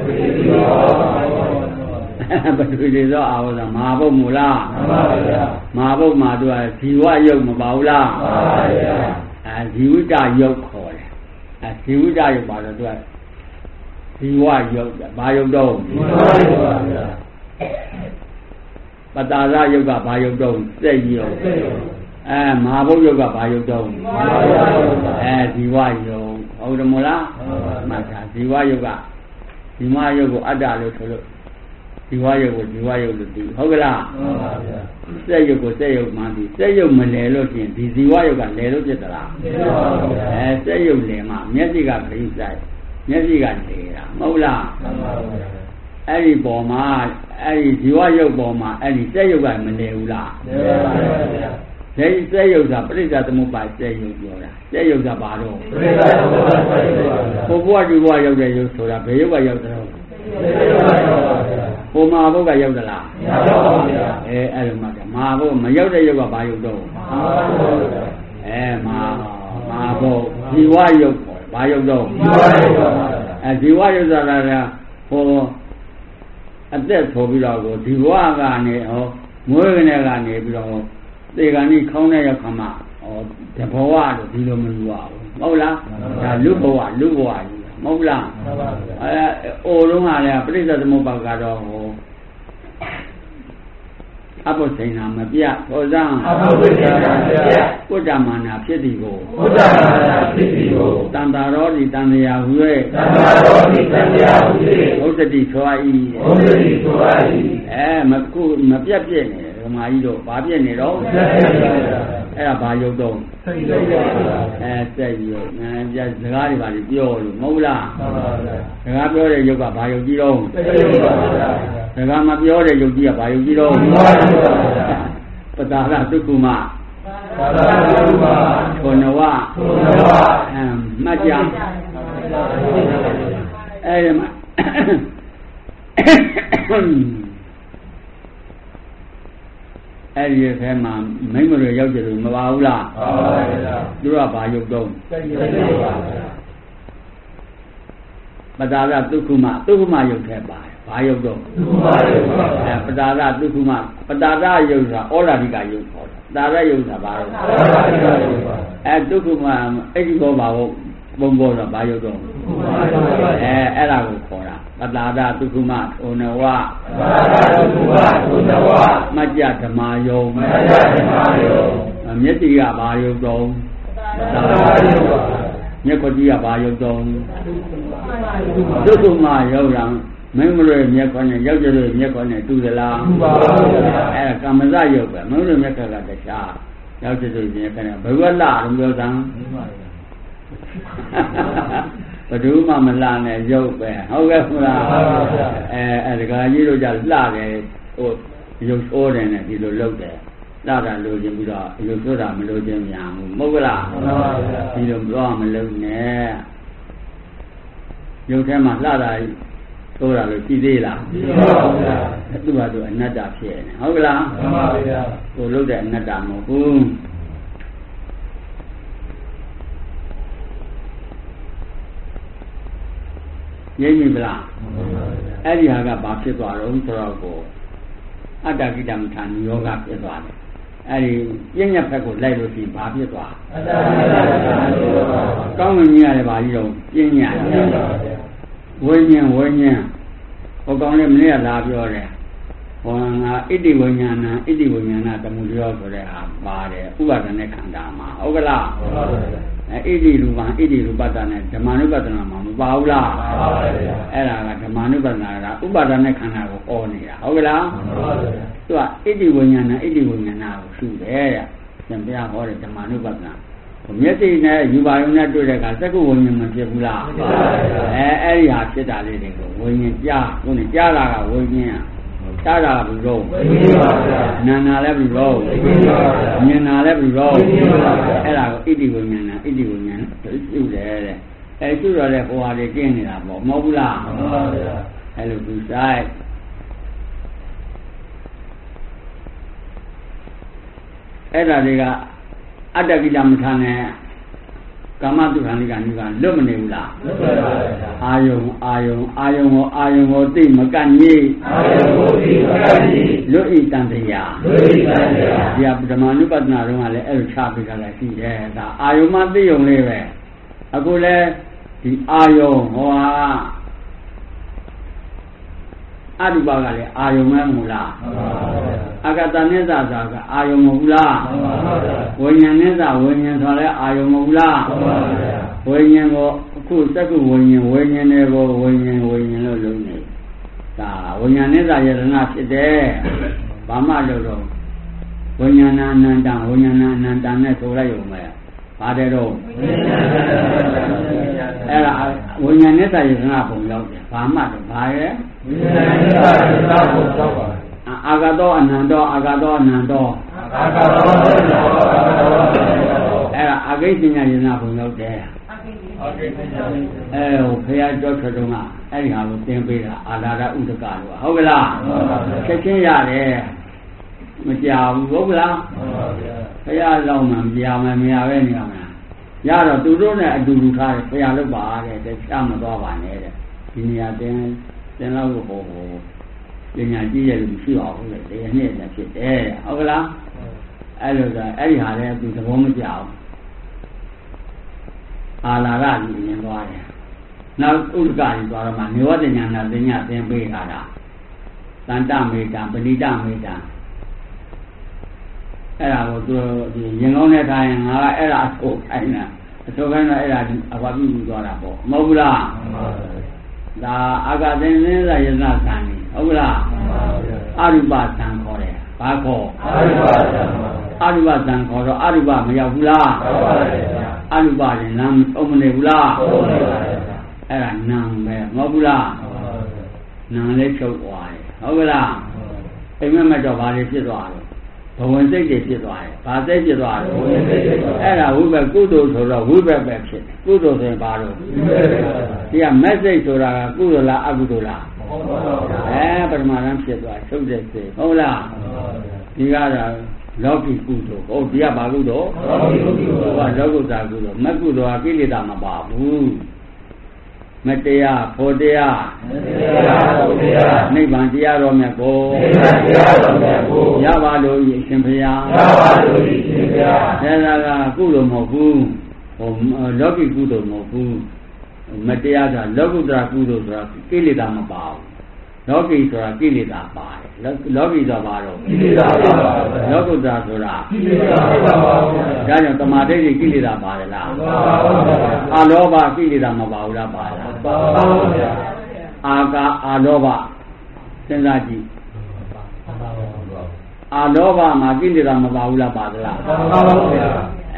ပထုတေသောအာဝဇမဟာဘုတ်မူလားမှန်ပါဗျာမဟာဘုတ်မှာသူကဇီဝယုတ်မပါဘူးလားမှန်ပါဗျာဇီဝတယုတ်ခေါ်တယ်ဇီဝတယုတ်ပါတော့သူကဇီဝယုတ်ဘာယုတ်တော့ဇီဝယုတ်ပါဗျာပတာရယုတ်ကဘာယုတ်တော့စက်ယုတ်မဟာဘုတ်ယုတ်ကဘာယုတ်တော့ဇီဝယုတ်ဟုတ်တယ်မို့လားမှတ်တာဇီဝယုတ်ကဇီဒီမယုတ်ကိုအတ္တလို့ဆိုလို့ဒီဝါယုတ်ကိုဒီဝါယုတ်လို့သိဟုတ်ကလားမှန်ပါဗျာစက်ယုတ်ကိုစက်ယုတ်မှသိစက်ယုတ်မလဲလို့ရှိရင်ဒီဇီဝယုတ်ကလဲလို့ဖြစ်သလားမှန်ပါဗျာစက်ယုတ်လဲမှမျက်စိကပြိဆိုင်မျက်စိကနေတာမဟုတ်လားမှန်ပါဗျာအဲ့ဒီပေါ်မှာအဲ့ဒီဇီဝယုတ်ပေါ်မှာအဲ့ဒီစက်ယုတ်ကမလဲဘူးလားမှန်ပါဗျာဒီစက်ယုတ်ကပရိစ္ဆသမုပ္ပါစက်ယုတ်ပြောတာစက်ယုတ်ကဘာတော့ပရိစ္ဆသမုပ္ပါစက်ယုတ်ဘုဘဝဒီဘဝရောက်တဲ့ယုတ်ဆိုတာဘယ်ယုတ်ကရောက်တယ်ဟိုမှာဘုကရောက်သလားမရောက်ပါဘူးဗျာအဲ့လိုမှတ်တယ်မာဘုမရောက်တဲ့ယုတ်ကဘာယုတ်တော့မာဘုမာဘုဇီဝယုတ်ခေါ်ဘာယုတ်တော့ဇီဝယုတ်ပါဇီဝယုတ်ဆိုတာကဟိုအသက်ဆိုပြီးတော့ကိုဒီဘဝကနေဟောမွေးကနေကနေပြီးတော့သေကံဤခေါင်းတဲ့ရောက်ခါမှဟောတဘဝလို့ဒီလိုမယူပါဘူးမဟုတ်လားဒါလူဘဝယူမဟုတ်လားအိုလုံးကလည်းပရိစ္ဆေသမုပ္ပါကတော့ဟိုအဘုစိဏမပြဟောစံအဘုစိဏမပြကုတ္တမာနာဖြစ်သည်ကိုကုတ္တမာနာဖြစ်သည်ကိုတန်တာရောဒီတန်တရားဟူ၍တန်တာရောဒီတန်တရားဟူ၍ဘုဒ္ဓတိဆို၏ဘုဒ္ဓတိဆို၏မခုမပြတ်ပြည့်နေတယ်ဓမ္မကြီးတို့ဘာပြည့်နေတော့ပြည့်နေတယ်အဲ့ဒါဘာယုတ်တော့စိတ်ယုတ်ပါစက်ယုတ်ပြစကားတွေပါလေပြောလို့မဟုတ်လားမှန်ပါဗျာစကားပြောတဲ့ယုတ်ကဘာယုတ်ကြီးတော့စိတ်ယုတ်ပါဗျာစကားမပြောတဲ့ယုတ်ကြီးကဘာယုတ်ကြီးတော့မှန်ပါဗျာပတာရသုက္ကုမပတာရသုက္ကုမထုံနဝမှတ်ကြအဲ့ဒီမှာအဲ့ဒီထဲမှာမိမတွေရောက်ကြလို့မပါဘူးလားပါပါဗျာသူကဘာယုတ်တော့စိတ်ယုတ်ပါဗျာပတာရသုက္ခုမယုတ်ထဲပါတယ်ဘာယုတ်တော့သုက္ခုမယုတ်ပါဗျာပတာရသုက္ခုမပတာရယုတ်ဆိုတာဩရာဓိကယုတ်ခေါ်တာတာရယုတ်ဆိုတာဘာလို့ဩရာဓိကယုတ်ပါသုက္ခုမအဲ့ဒီဘောပါဘုံဘောတော့ဘာယုတ်တော့အဲ့ဒါကိုခေါ်တာပတာရသုက္ခုမထုံနဝပတာရသုက္ခုမထုံနဝမကြဓမ္မယုံမျက်တိကဘာယုတ်တော့မျက်ခွက်ကြီးကဘာယုတ်တော့သုက္ခုမယုတ်တာမင်းမလို့မျက်ခွက်နဲ့ရောက်ကြလို့မျက်ခွက်နဲ့တူသလားတူပါဘူးအဲ့ဒါကမ္မဇယုတ်ပဲမင်းတို့မျက်ခွက်ကတခြားရောက်ကြလို့မျက်ခွက်နဲ့ဘယ်ဝက်လာလို့ပြောစမ်းဘယ်သူမှမလှနဲ့ရုပ်ပဲဟုတ်ကဲ့မလားအဲ့ဒီကကြီးတို့ကြလှတယ်ဟိုရုပ်ဆိုးတယ်နဲ့ဒီလိုလုပ်တယ်လှတာလိုချင်ပြီးတော့ရုပ်ဆိုးတာမလိုချင်များဘူးမဟုတ်လားမှန်ပါဗျာဒီလိုတော့မလုပ်နဲ့ရုပ်ထဲမှာလှတာဆိုးတာလို့ရှိသေးလားရှိပါဗျာသူ့ဟာသူအနတ္တဖြစ်နေဟုတ်ကလားမှန်ပါဗျာဟိုလုပ်တဲ့အနတ္တမဟုတ်ဘူးရိပ်မိဗလားအဲ့ဒီဟာကဘာဖြစ်သွားတော့ဆိုတော့ကိုအတ္တကိတမထာနိယောဂဖြစ်သွားတယ်အဲ့ဒီပြည့်ညက်ဖက်ကိုလိုက်လို့ရှိရင်ဘာဖြစ်သွားအတ္တကိတမထာနိယောဂကောင်းဝင်ကြီးရတယ်ဘာကြီးတော့ပြည့်ညက်ဝိညာဉ်ဟိုကောင်းလေးမနေ့ကလာပြောတယ်ဟောငါဣတိဝိညာဏတမှုလျောဆိုတဲ့ဟာပါတယ်ဥပါဒณะခန္ဓာမှာဟုတ်ကလားဟုတ်ပါဘူးဣတိရူပတ္တနဲ့ဓမ္မနုပဒနာမှာမပါဘူးလားမှန်ပါပါဗျာအဲ့ဒါကဓမ္မနုပဒနာကဥပါဒณะခန္ဓာကိုအော်နေတာဟုတ်ကလားမှန်ပါပါဗျာသူကဣတိဝိညာဏကိုရှုတယ်တဲ့သင်ပြဟောတဲ့ဓမ္မနုပဒနာမျက်စိနဲ့ယူပါယုံနဲ့တွေ့တဲ့အခါစက္ကုဝိညာဉ်မဖြစ်ဘူးလားမှန်ပါပါအဲ့ဒီဟာဖြစ်တာလေးတွေကိုဝိညာဉ်ကြားခုနကြားတာကဝိညာဉ်တာတာဘူးတော့ဝိညာဉ်ပါဗျာနာနာလည်းဘူးတော့ဝိညာဉ်ပါဗျာမြင်နာလည်းဘူးတော့ဝိညာဉ်ပါဗျာအဲ့ဒါကိုဣတိဝိညာဏရှုတယ်တဲ့အဲ့ရှုရတဲ့ဟိုဟာတွေကျင်းနေတာပေါ့မဟုတ်ဘူးလားမှန်ပါဗျာအဲ့လိုသူဆိုင်အဲ့ဒါတွေကအတ္တကိလမထာနဲ့ကာမတုခံလိကနိဗ္ဗာန်လွတ်မနေဘူးလားလွတ်ပါပါဗျာအာယုံကိုသိမကန့်ကြီးလွတ်ဤတန်တရားဒီဓမ္မနုပဒနာတော့ကလည်းအဲ့လိုချပေးတာလည်းရှိတယ်ဒါအာယုံမှသိုံလေးပဲအခုလည်းဒီအာယုံဟောအတုပါကလည်းအာယုံမဲမူလားမှန်ပါဗျာအကတနိစ္စသာကအာယုံမဟုတ်လားမှန်ပါဗျာဝိညာဉ်နိစ္စဝိညာဉ်ဆိုလည်းအာယုံမဟုတ်လားမှန်ပါဗျာဝိညာဉ်ကိုအခုအခုစက္ကုဝိညာဉ်တွေကိုဝိညာဉ်လို့လုံးနေတာဝိညာဉ်နဲ့သာယရဏဖြစ်တယ်ဘာမှလို့တော့ဝိညာဏအနန္တဝိညာဏအနန္တနဲ့ဆိုလိုက်ရုံပဲပါတယ်တော့အဲ့ဒါဝိညာဉ်နဲ့သာယရဏပုံရောက်တယ်ဘာမှတော့ဘာရဲ့ဝိညာဉ်နဲ့သာယရဏပုံရောက်ပါအာဂတောအနန္တောအာဂတောအနန္တောအာဂတောအနန္တောအဲ့ဒါအာဂိဋ္ဌညာယရဏပုံရောက်တယ်ဘုရားကြောက်ထွက်တော့ကအဲ့ဒီဟာကိုသင်ပေးတာအာလာရဥဒကလို့ဟုတ်ကလားချက်ချင်းရတယ်မကြောက်ဘူးဟုတ်ကလားဘုရားလောက်မှမကြောက်မှမရပဲနေရမှာရတော့သူတို့နဲ့အတူတူထားတယ်ဘုရားလုပ်ပါတဲ့တခြားမသွားပါနဲ့တဲ့ဒီနေရာတင်လောက်လို့ဟောပညာကြည့်ရလို့မရှိပါဘူးလေတရားနဲ့လည်းဖြစ်တယ်ဟုတ်ကလားအဲ့လိုဆိုအဲ့ဒီဟာလည်းသူသဘောမကျအောင်အာလာရကြီးမြင်သွားတယ်နောက်ဥဒ္ဒကကြီးသွားတော့မှနိဝတ္တညာနာပညာသင်ပေးထားတာတန်တမေတ္တာပဏိတမေတ္တာအဲ့ဒါကိုသူရင်ကောင်းတဲ့ခိုင်းငါကအဲ့ဒါအဆိုခိုင်းတာအဆိုခိုင်းတော့အဲ့ဒါအဘာပြုပြီးသွားတာပေါ့မဟုတ်ဘူးလားဒါအာဂသင်္သင်းသာယနာသံနေဟုတ်ကလားအရူပသံခေါ်တယ်ဘာခေါ်အရူပသံအရူပသံခေါ်တော့အရူပမရောက်ဘူးလားဟုတ်ပါတယ်ဗျာအရူပရင်နာမသုံးမနေဘူးလားဟုတ်ပါတယ်ဗျာအဲ့ဒါနာပဲမဟုတ်ဘူးလားဟုတ်ပါဘူးနာလေးချုပ်သွားတယ်ဟုတ်ကလားအိမ်မက်တော့ဘာတွေဖြစ်သွားလဲဘဝင်စိတ်တွေဖြစ်သွားတယ်ဘာစိတ်ဖြစ်သွားလဲဘဝင်စိတ်ဖြစ်သွားအဲ့ဒါဝိဘက်ကုသိုလ်ဆိုတော့ဝိဘက်ပဲဖြစ်တယ်ကုသိုလ်ဆိုရင်ဘာလို့ဒီကမက်စိတ်ဆိုတာကကုသိုလ်လားအကုသိုလ်လားဟုတ်ပါဘူးပထမတန်းဖြစ်သွားချုပ်တဲ့စိတ်ဟုတ်လားဒီကတော့လောကီကုသိုလ်ဟုတ်ဒီကဘာကုသိုလ်လောကီကုသိုလ်ကလောကုတ္တကုသိုလ်မကုသိုလ်ကကိလေသာမပါဘူးမတရားဖို့တရားနိဗ္ဗာန်တရားတော်မြတ်ကိုရပါလို့အရှင်ဘုရားဒါကကုသိုလ်မဟုတ်ဘူးလောကီကုသိုလ်မဟုတ်ဘူးမတရားကလောကုတ္တရာကုသိုလ်ဆိုတာကိလေသာမပါဘူးလောကီဆိုတာကိလေသာပါတယ်လောကီဆိုတာဘာလို့ကိလေသာပါလောကုတ္တရာဆိုတာကိလေသာပါဒါကြောင့်တမာဒိဋ္ဌိကိလေသာပါတယ်လားမပါဘူးအာလောဘကိလေသာမပါဘူးလားပါလားပါပါဗျာအာလောဘစဉ်းစားကြည့်အာလောဘမှာကိလေသာမပါဘူးလားပါသလားပါပါဗျာ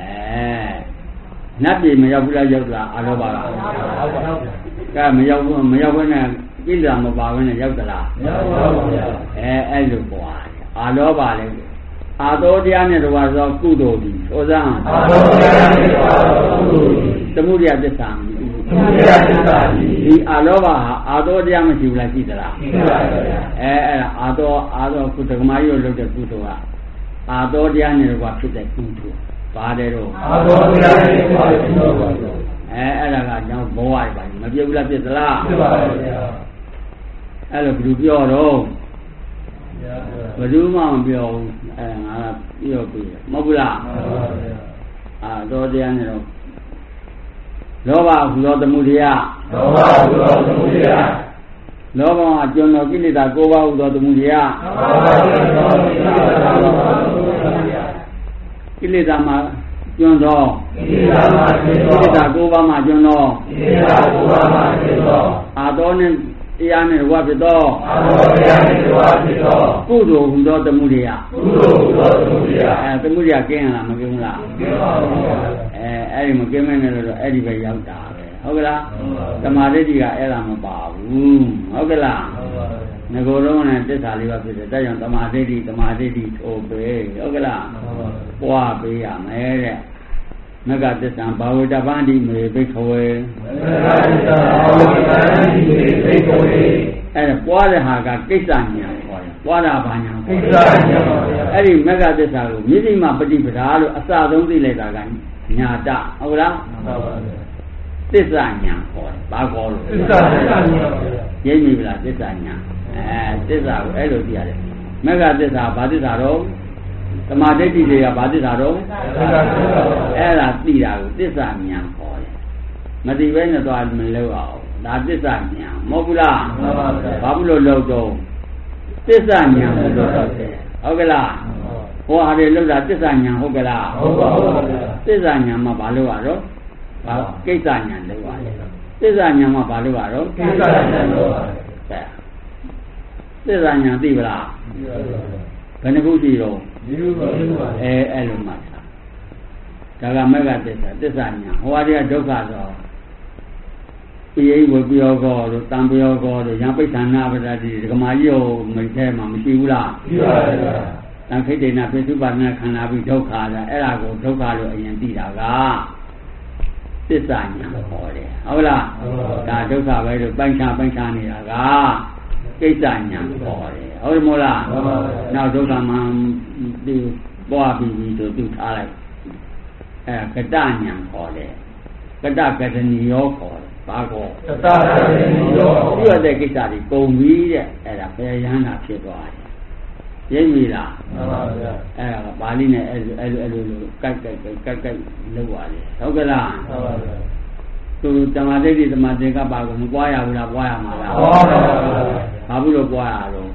နတ်ပြည်မရောက်ဘူးလားရောက်လားအာလောဘကကဲမရောက်ဘူးမရောက်ဘဲနဲ့ကိလေသာမပါဘဲနဲ့ရောက်သလားမရောက်ပါဘူးဗျာအဲ့လိုပေါ့အာလောဘလည်းအာသောတရားနဲ့တကွာသောကုသိုလ်ကြီးသောဇံအာသောတရားနဲ့တကွာသောကုသိုလ်ကြီးသမုဒယသစ္စာသမုဒယသစ္စာကြီးဒီအာလောဘဟာအာသောတရားမရှိဘူးလားရှိသလားရှိပါပါဗျာအဲ့ဒါအာသောကုသကမကြီးကိုလုပ်တဲ့ကုသိုလ်ကအာသောတရားနဲ့တကွာဖြစ်တဲ့ကုသိုလ်ပါတယ်တော့အာသောတရားနဲ့တကွာဖြစ်တဲ့ကုသိုလ်အဲ့ဒါကကြောင့်ဘဝရပါမပြည့်ဘူးလားပြည့်သလားပြည့်ပါပါဗျာအဲ့လိုဘယ်လိုပြောတော့ဘယ်သူမှမပြောဘူးငါကပြောပြီမဟုတ်ဘူးလားမှန်ပါဗျာအာတော်တရားနဲ့တော့လောဘဟူသောသမုဒယလောဘဟူသောသမုဒယလောဘအကျွမ်းသောကိလေသာ၉ပါးဟူသောသမုဒယကိလေသာမှာကျွမ်းသောကိလေသာ၉ပါးမှာကျွမ်းသောကိလေသာ၉ပါးမှာကျွမ်းသောအာတော်နဲ့တရားနဲ့ဝါဖြစ်သောအာသောတရားနဲ့ဝါဖြစ်သောကုသိုလ်ဟူသောသမုဒယကုသိုလ်ဟူသောသမုဒယသမုဒယကင်းလားမကင်းဘူးလားကင်းပါဘူးအဲ့ဒီမကင်းမဲနဲ့တော့အဲ့ဒီပဲရောက်တာပဲဟုတ်ကလားသမာဓိကအဲ့ဒါမပါဘူးဟုတ်ကလားငကိုယ်လုံးနဲ့သစ္စာလေးပါဖြစ်တယ်ဒါကြောင့်သမာဓိထိုးပဲဟုတ်ကလားပွားပေးရမယ်တဲ့မဂ္ဂသစ္စာဘာဝတ္တပန္တိမေဘိက္ခဝေမဂ္ဂသစ္စာဘာဝတ္တပန္တိမေဘိက္ခဝေအဲ့ဒါပွားတဲ့ဟာကကိစ္စညာခေါ်တယ်ပွားတာဘာညာကိစ္စညာပါဗျာအဲ့ဒီမဂ္ဂသစ္စာကိုမြစ်တိမပฏิပဒါလို့အစဆုံးသိလိုက်တာကညာတဟုတ်လားမှန်ပါဗျာသစ္စာညာခေါ်တယ်ဘာခေါ်လို့သစ္စာညာပါဗျာရိပ်မိဗလားသစ္စာညာသစ္စာကိုအဲ့လိုသိရတယ်မဂ္ဂသစ္စာဘာသစ္စာတော့သမာဓိတွေကဘာသစ္စာတော့အဲ့ဒါသိတာကိုသစ္စာဉာဏ်ခေါ်တယ်မသိဘဲနဲ့သွားမလို့အောင်ဒါသစ္စာဉာဏ်မဟုတ်ဘူးလားမှန်ပါဗျာဘာလို့လို့တော့သစ္စာဉာဏ်လို့တော့တယ်ဟုတ်ကလားဟောဟာတွေလောက်တာသစ္စာဉာဏ်ဟုတ်ကလားဟုတ်ပါဘူးသစ္စာဉာဏ်မှာဘာလို့ရတော့ဘာကိစ္စဉာဏ်လို့ရတယ်သစ္စာညာမှာဘာလို့ပါတော့သစ္စာညာလို့ပါသစ္စာညာသိပလားဘယ်နှခုရှိတော့အဲ့လိုမှသာဒါကမက္ကသစ္စာညာဟိုဟာတွေကဒုက္ခဆိုပိယိဝပိယောကောတို့တံပယောကောတို့ယံပိဋ္ဌာနာပဒတိဒကမာကြီးကိုမိတ်ထဲမှာမရှိဘူးလားရှိပါပါတံခိတ္တေနပိစုပါဒနာခန္ဓာပြီးဒုက္ခတာအဲ့ဒါကိုဒုက္ခလို့အရင်သိတာကသစ္စာညာခေါ်တယ်ဟုတ်လားဒါဒုက္ခပဲလို့ပိုင်းခြားနေတာကကိစ္စညာခေါ်တယ်ဟုတ်မို့လားနောက်ဒုက္ခမှဒီပွားပြီးဆိုသူထားလိုက်ကတညာခေါ်တယ်ကတကတဏီယောခေါ်တယ်ဘာကောကတကတဏီယောပြည့်တဲ့ကိစ္စတွေကုန်ပြီတဲ့အဲ့ဒါဘယ်ရဟန္တာဖြစ်သွားတယ်ရိပ်ပြီလားမှန်ပါဗျာအဲ့ဒါပါဠိနဲ့အဲ့လိုကိုက်လုပ်ပါလေဟုတ်ကလားမှန်ပါဗျာသူတမာတိတိတမာတေကပါကိုမပွားရဘူးလားပွားရမှာလားပွားပါဗျာဘာဘူးလို့ပွားရတော့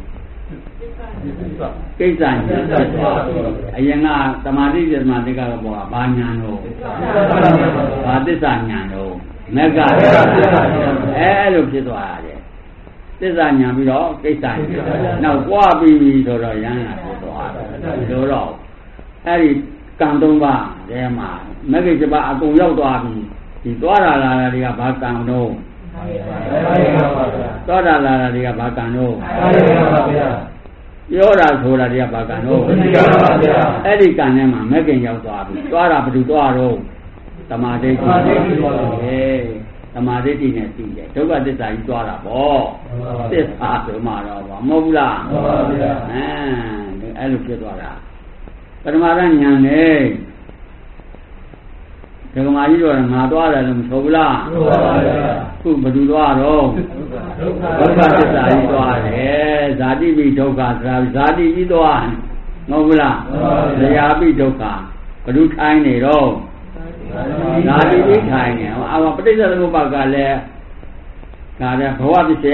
ကိစ္စညာအရင်ကတမာတိတိတမာတေကတော့ပွားဘာညာတော့ဘာသစ္စာညာတော့မက္ကအဲ့လိုဖြစ်သွားရတယ်သစ္စာညာပြီးတော့ကိစ္စညာနောက်ပွားပြီးဆိုတော့ရဟန္တာဖြစ်သွားတယ်လို့တော့အဲ့ဒီကံသုံးပါးထဲမှာမဂ္ဂင်7ပါးအကုန်ရောက်သွားပြီဒီသွားတာလာတာတွေကဘာကံတော့သွားတာလာတာတွေကဘာကံတော့ပြောတာဆိုတာတွေကဘာကံတော့အဲ့ဒီကံထဲမှာမဂ္ဂင်ရောက်သွားပြီသွားတာဘယ်သူသွားတော့သမာဓိရှိတယ်သမာဓိတည်နေသိတယ်ဒုက္ခသစ္စာကြီးသွားတာပေါ့သစ္စာဆိုမှတော့မဟုတ်ဘူးလားမှန်ပါဗျာအဲ့လိုဖြစ်သွားတာပရမတ္ထဉာဏ်နဲ့ဒကမာကြီးတော့ငါသွားတယ်လို့မဆိုဘူးလားမှန်ပါဗျာခုဘယ်သူသွားတော့ဒုက္ခသစ္စာကြီးသွားတယ်ဇာတိပိဒုက္ခဇာတိကြီးသွားမဟုတ်ဘူးလားဇရာပိဒုက္ခဘယ်သူထိုင်းနေတော့ဇာတိပိထိုင်နေအာပဋိစ္စသမုပ္ပါကလည်းဒါလည်းဘဝပစ္စယ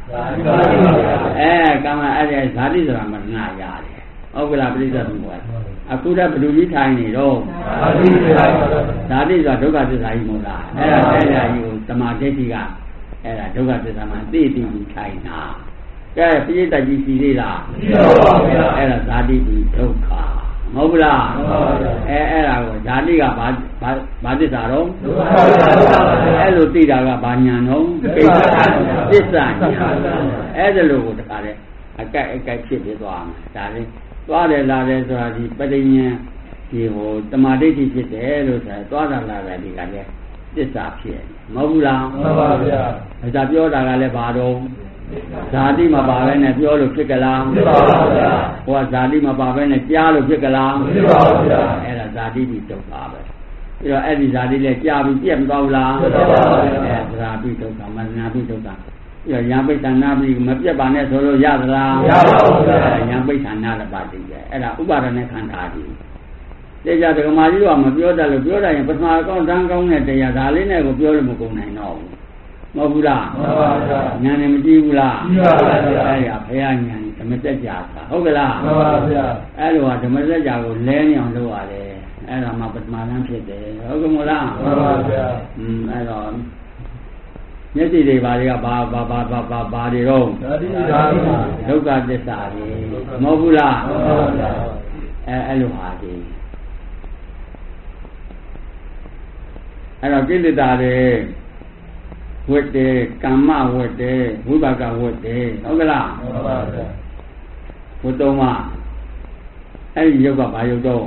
ကမ္မအဲ့ဒီဇာတိဆိုတာမနာရတယ်ဟုတ်ကလားပဋိစ္စသမုပ္ပါအခုတည်းဘယ်သူကြီးထိုင်နေတော့ဇာတိဆိုတာဒုက္ခသစ္စာကြီးမဟုတ်လားအဲ့ဒါအဲ့ဒါကြီးကိုသမာဓိတိကအဲ့ဒါဒုက္ခသစ္စာမှာသိပြီးထိုင်တာကဲပိဋကကြီးရှိသေးလားမရှိပါဘူးဗျာအဲ့ဒါဇာတိပိဒုက္ခမဟုတ်ဘူးလားအဲ့ဒါကိုဇာတိကဘာသစ္စာတော့အဲ့လိုသိတာကဘာညာတော့သစ္စာညာအဲ့ဒါလိုကိုတခါလေအကက်ဖြစ်ပြီးသွားမှာဒါလေးသွားတယ်လာတယ်ဆိုတာဒီပဋိညာဉ်ဒီဟိုတမာဒိဋ္ဌိဖြစ်တယ်လို့ဆိုတာသွားတာလာတယ်ဒီကလည်းသစ္စာဖြစ်မဟုတ်ဘူးလားမှန်ပါဗျာဒါပြောတာကလည်းဘာတော့ဇာတိမပါဘဲနဲ့ပြောလို့ဖြစ်ကြလားဖြစ်ပါဘူးဗျာဟိုကဇာတိမပါဘဲနဲ့ကြားလို့ဖြစ်ကြလားဖြစ်ပါဘူးဗျာအဲ့ဒါဇာတိတိဒုက္ခပဲပြီးတော့အဲ့ဒီဇာတိလည်းကြားပြီးပြည့်မသွားဘူးလားဖြစ်ပါဘူးဗျာအဲ့ဇာတိဒုက္ခမရဏပိဒုက္ခပြီးတော့ယံပိဋ္ဌာနာပြီးမပြတ်ပါနဲ့ဆိုလို့ရသလားမရပါဘူးဗျာယံပိဋ္ဌာနာလည်းပါတည်တယ်အဲ့ဒါဥပါဒณะခန္ဓာကြီးတရားဒကမာကြီးတော့မပြောတတ်လို့ပြောတတ်ရင်ပထမအကောင်းတန်းကောင်းတဲ့တရားဒါလေးနဲ့ကိုပြောလို့မကုန်နိုင်တော့ဘူးမဟုတ်ဘူးလားမှန်ပါဗျာဉာဏ်နဲ့မကြည့်ဘူးလားကြည့်ပါဗျာအဲ့ဒါဘုရားဉာဏ်ဓမ္မစကြာဟုတ်ကလားမှန်ပါဗျာအဲ့လိုဟာဓမ္မစကြာကိုလဲနေအောင်လုပ်ရတယ်အဲ့ဒါမှပထမတန်းဖြစ်တယ်ဟုတ်ကဲ့မို့လားမှန်ပါဗျာအဲ့တော့မျက်စိတွေဘာတွေကဘာတွေတော့ဒုက္ခသစ္စာတွေမဟုတ်ဘူးလားမှန်ပါဗျာအဲ့လိုဟာတွေအဲ့တော့ကိလေသာတွေဝတ်တယ်ကမ္မဝတ်တယ်ဝိပါကဝတ်တယ်ဟုတ်ကလားမှန်ပါဗျာဝတ်တော့မှအဲ့ဒီယုတ်ကဘာယုတ်တော့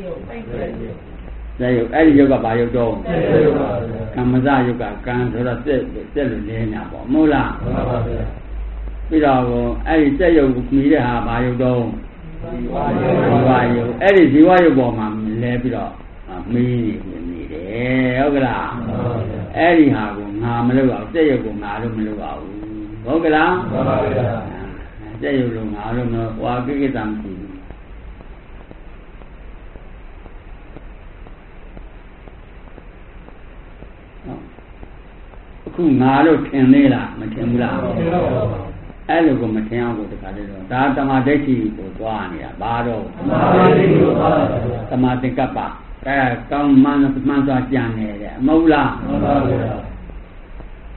သက်ယုတ်အဲ့ဒီယုတ်ကဘာယုတ်တော့ကမ္မဇယုတ်ကကံဆိုတော့သက်လို့လဲနေတာပေါ့မဟုတ်လားမှန်ပါဗျာပြီးတော့အဲ့ဒီသက်ယုတ်ကိုပြီးတဲ့ဟာဘာယုတ်တော့ဇီဝယုတ်အဲ့ဒီဇီဝယုတ်ပေါ်မှာလဲပြီးတော့မီးနေတယ်ဟုတ်ကလားအဲ့ဒီဟာကိုငါမလုပ်အောင်တက်ရုပ်ကိုငါလို့မလုပ်အောင်ဟုတ်ကလားမှန်ပါဗျာတက်ရုပ်လို့ငါလို့မလုပ်ဟွာကိကိတံမရှိဘူးအခုငါလို့ထင်သေးလားမထင်ဘူးလားမထင်ပါဘူးအဲ့လိုကိုမထင်အောင်ကိုတခါတည်းတော့ဒါတမာဒိဋ္ဌိကိုသွားနေတာဘာတော့တမာဒိဋ္ဌိကိုသွားတာတမာသင်္ကပ္ပကောင်းမှန်စွာကြံနေတယ်မဟုတ်လားမှန်ပါဗျာ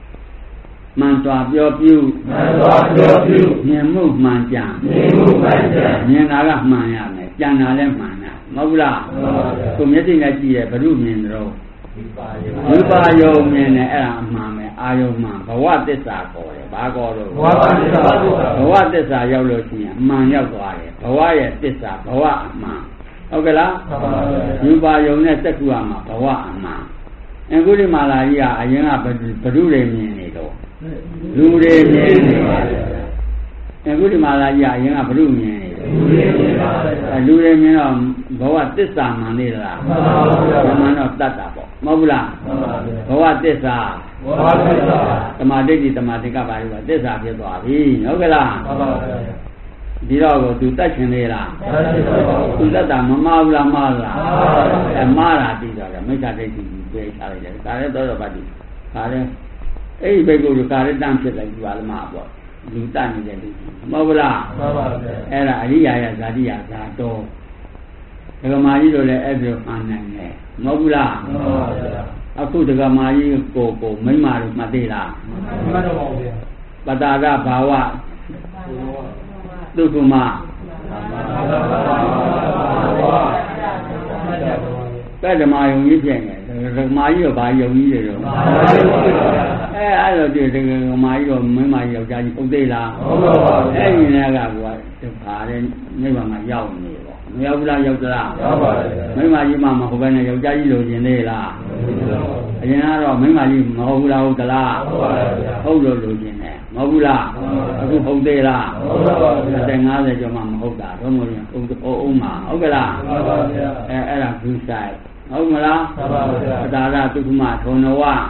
man tòa biểu biểu nhìn mục man chàng nhìn nào là man ya mẹ chàng nào là man ya ngốc là cũng nhất định là gì vậy bự nhìn rồi bự bao nhiêu nhìn này là man mẹ ai yêu man bảo vợ tết sao rồi bà có rồi bảo vợ tết sao yêu rồi gì man yêu quá đấy bảo vợရဲ့tết sao bảo vợ man ok là bự bao nhiêu này tết qua mà bảo vợ man anh cứ đi mà là gì à anh à bự để nhìn này đâu lưu để nhìn này anh cứ đi mà là gì à anh à bự nhìn này lưu để nhìn là bảo vợ tết sao mà này là mà nó tết sao bỏ mau là bảo vợ tết sao tâm đi các bạn rồi tết sao biết rồi đi ok là đi đâu rồi tụi ta chuyện này là tụi ta làm mà là đi rồi mấy cái đấy thì về sao đấy cái đấy đó là bao nhiêu cái đấy ấy bây giờ cái đấy đang chết lại vào mà bỏ tụi ta như vậy mau là ấy là đi à ra to cái mà đi rồi là ấy được anh này mau là aku juga mai ko mấy mà được mà đi là bà ta ra bảo à tu mà cái gì mà dùng như thế này rồi mai rồi bà dùng như thế rồi ai rồi thì mai rồi mấy mai dùng ra công ty là cái gì này là của thực phá đến mấy mà giàu nhiều giàu là giàu là mấy mai gì mà không phải là giàu ra gì rồi gì này là anh nói rồi mấy mai gì mà không đâu cả là không rồi gì này mau là aku không đi là tại ngã rồi cho mà không đã thôi mà ông mà ok là ấy là cứ sai ông là ta ra tôi mà thôi nó qua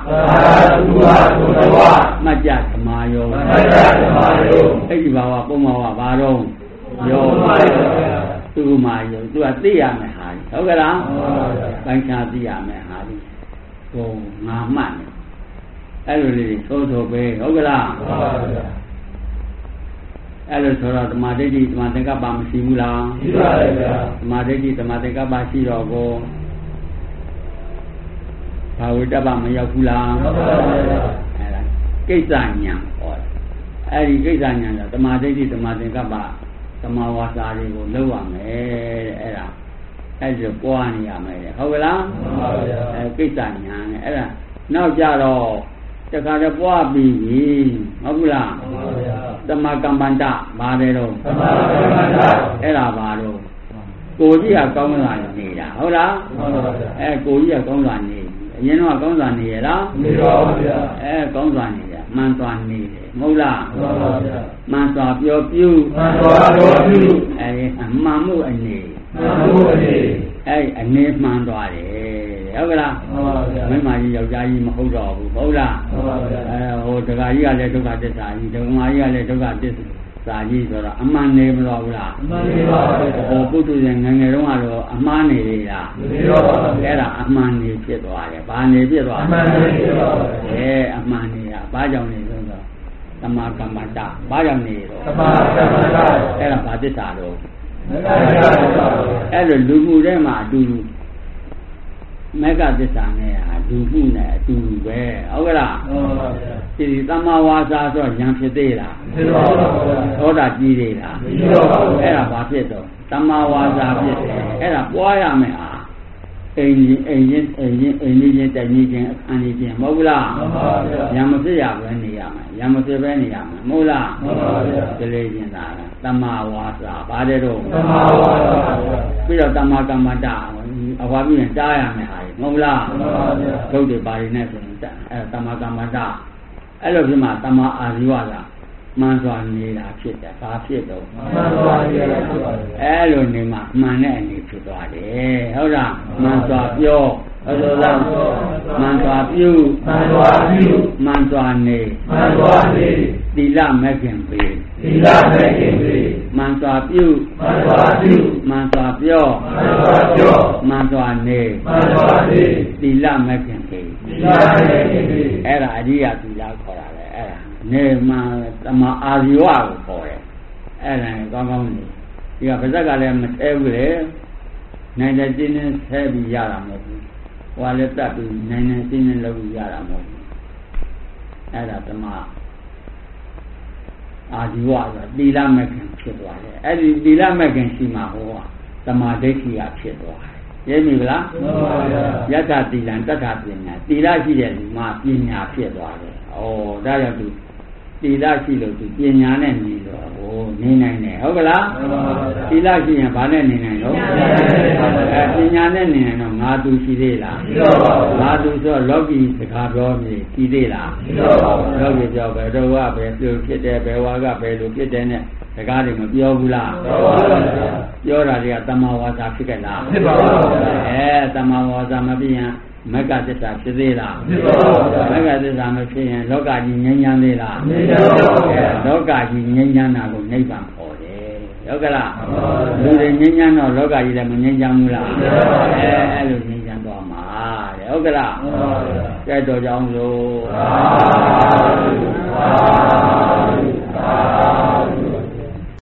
mà chả mà vô cái gì vào bông màu vào đâu vô tôi mà vô tôi là tí à mày hại ok là bánh cha tí à mày hại cô ngã mạnhအဲ့လိုလေးသိုးပဲဟုတ်ကလားအဲ့လိုဆိုတော့ဓမ္မဒိဋ္ဌိဓမ္မသင်္ကပ္ပမရှိဘူးလားရှိပါတယ်ဗျာဓမ္မဒိဋ္ဌိဓမ္မသင်္ကပ္ပရှိတော့ကိုဘာဝိတ္တပမရောက်ဘူးလားဟုတ်ပါဘူးဗျာအဲ့ဒါကိစ္စညာဟောအဲ့ဒီကိစ္စညာကဓမ္မဒိဋ္ဌိဓမ္မသင်္ကပ္ပဓမ္မဝါစာတွေကိုလုပ်ရမယ်တဲ့အဲ့ဒါအဲ့ဒါပွားနေရမယ်ဟုတ်ကလားဟုတ်ပါဗျာအဲ့ကိစ္စညာနဲ့အဲ့ဒါနောက်ကြတော့တခါတော့ပွားပြီးပြီဟုတ်ဘူးလားသမ္မာကမ္မန္တပါတယ်တော့သမ္မာကမ္မန္တအဲ့ဒါပါတော့ကိုကြီးကကောင်းစွာနေတာဟုတ်လားဟုတ်ပါဗျာကိုကြီးကကောင်းစွာနေအရင်တော့ကောင်းစွာနေရလားနေပါဗျာကောင်းစွာနေတယ်မှန်စွာနေတယ်မဟုတ်လားဟုတ်ပါဗျာမှန်စွာပြောပြုမှန်မှုအနေအနေမှန်သွားတယ်ဟုတ်ကလားဟုတ်ပါဗျာမိမကြီးယောက်ျားကြီးမဟုတ်တော့ဘူးဟုတ်လားဟုတ်ပါဗျာဟိုဒကာကြီးကလည်းဒုက္ခသစ္စာကြီးဒကမာကြီးကလည်းဒုက္ခသစ္စာကြီးဆိုတော့အမှန်နေမလို့ဘူးလားအမှန်နေပါဗျာဟိုပုထုဇဉ်ငယ်ငယ်တုန်းကတော့အမှားနေလေလားမနေတော့ပါဘူးအဲ့ဒါအမှန်နေဖြစ်သွားတယ်ဘာနေဖြစ်သွားအမှန်နေဖြစ်သွားတယ်အမှန်နေတာဘာကြောင့်နေဆိုတော့သမ္မာကမ္မန္တဘာကြောင့်နေတော့သမ္မာကမ္မန္တအဲ့ဒါဘာသစ္စာတော့အဲ့လိုလူမှုထဲမှာအတူတူမေဃသစ္စာနဲ့လူမှုနဲ့အတူတူပဲဟုတ်ကလားဟုတ်ပါဗျာဒီသမ္မာဝါစာဆိုဉာဏ်ဖြစ်သေးလားဖြစ်ပါဘူးသောတာကြီးသေးလားဖြစ်ပါဘူးအဲ့ဒါဘာဖြစ်တော့သမ္မာဝါစာဖြစ်တယ်အဲ့ဒါပွားရမယ်အားအိမ်ကြီးတက်ကြီးချင်းအခန်းကြီးချင်းမဟုတ်လားမှန်ပါဗျာဉာဏ်မဖြစ်ရဘဲနေရမယ်ဉာဏ်မဖြစ်ဘဲနေရမယ်မဟုတ်လားမှန်ပါဗျာဒီလေးချင်းသာသမ္မာဝါစာပါတယ်တော့သမ္မာဝါစာပြီးတော့သမ္မာကမ္မန္တအဝါပြီးရင်တားရမယ်ဟာမဟုတ်လားမှန်ပါဗျာဒုတ်တွေပါရနေဆိုရင်သမ္မာကမ္မန္တအဲ့လိုဖြစ်မှသမ္မာအာဇီဝကမှန်စွာနေတာဖြစ်တယ်ဘာဖြစ်တော့မှန်စွာနေတာဖြစ်ပါတယ်အဲ့လိုနေမှမှန်တဲ့အနေဖြစ်သွားတယ်ဟုတ်လားမှန်စွာပြောဟုတ်လားမှန်စွာပြုမှန်စွာနေသီလမဲ့ခင်ပေမှန်စွာပြုမှန်စွာပြောမှန်စွာနေသီလမဲ့ခင်ပေအဲ့ဒါအရိယသီလခေါ်တာလေအဲ့ဒါနေမှသမာအာဇီဝကိုခေါ်တယ်အဲ့ဒါကောင်းကောင်းနေဒီကပါဇက်ကလည်းမထဲဘူးလေနိုင်တဲ့တင်းနဲ့ဆဲပြီးရတာမဟုတ်ဘူးဟွာလည်းတတ်ပြီးနိုင်နေတင်းနဲ့လုပ်ပြီးရတာမဟုတ်ဘူးအဲ့ဒါသမာအာဒီဝဆိုသီလမဲ့ခင်ဖြစ်သွားတယ်အဲ့ဒီသီလမဲ့ခင်ရှိမှာဟောသမာဓိဋ္ဌိကဖြစ်သွားတယ်ရင်းပြီလားမှန်ပါဗျာယတ္ထသီလံတတ္ထပညာသီလရှိတဲ့လူမှာပညာဖြစ်သွားတယ်ဩဒါကြောင့်သူသီလရှိလို့သူပညာနဲ့နေတော့ဟိုနေနိုင်တယ်ဟုတ်ကလားမှန်ပါဗျာသီလရှိရင်ဘာနဲ့နေနိုင်လို့ပညာနဲ့နေနိုင်တော့ငါသူရှိသေးလားရှိတော့ပါဘူးငါသူဆိုလောကီစကားပြောမြည်ရှိသေးလားရှိတော့ပါဘူးလောကီပြောပဲတော့ကပဲပြုဖြစ်တယ်ဘယ်ဝါကပဲလို့ဖြစ်တယ်နဲ့စကားတွေမပြောဘူးလားပြောပါဘူးပြောတာတွေကတမ္မာဝါစာဖြစ်ကြလားဖြစ်ပါဘူးတမ္မာဝါစာမဖြစ်ရင်မက္ကသစ္စာဖြစ်သေးလားဖြစ်ပါဘူးမက္ကသစ္စာမဖြစ်ရင်လောကကြီးငြိမ်းချမ်းသေးလားမငြိမ်းချမ်းပါဘူးလောကကြီးငြိမ်းချမ်းတာကိုနိဗ္ဗာန်ခေါ်တယ်ဟုတ်ကလားလူတွေငြိမ်းချမ်းတော့လောကကြီးလည်းမငြိမ်းချမ်းဘူးလားအဲ့လိုငြိမ်းချမ်းသွားမှာတဲ့ဟုတ်ကလားကြိုက်တော်ကြောင်းလို့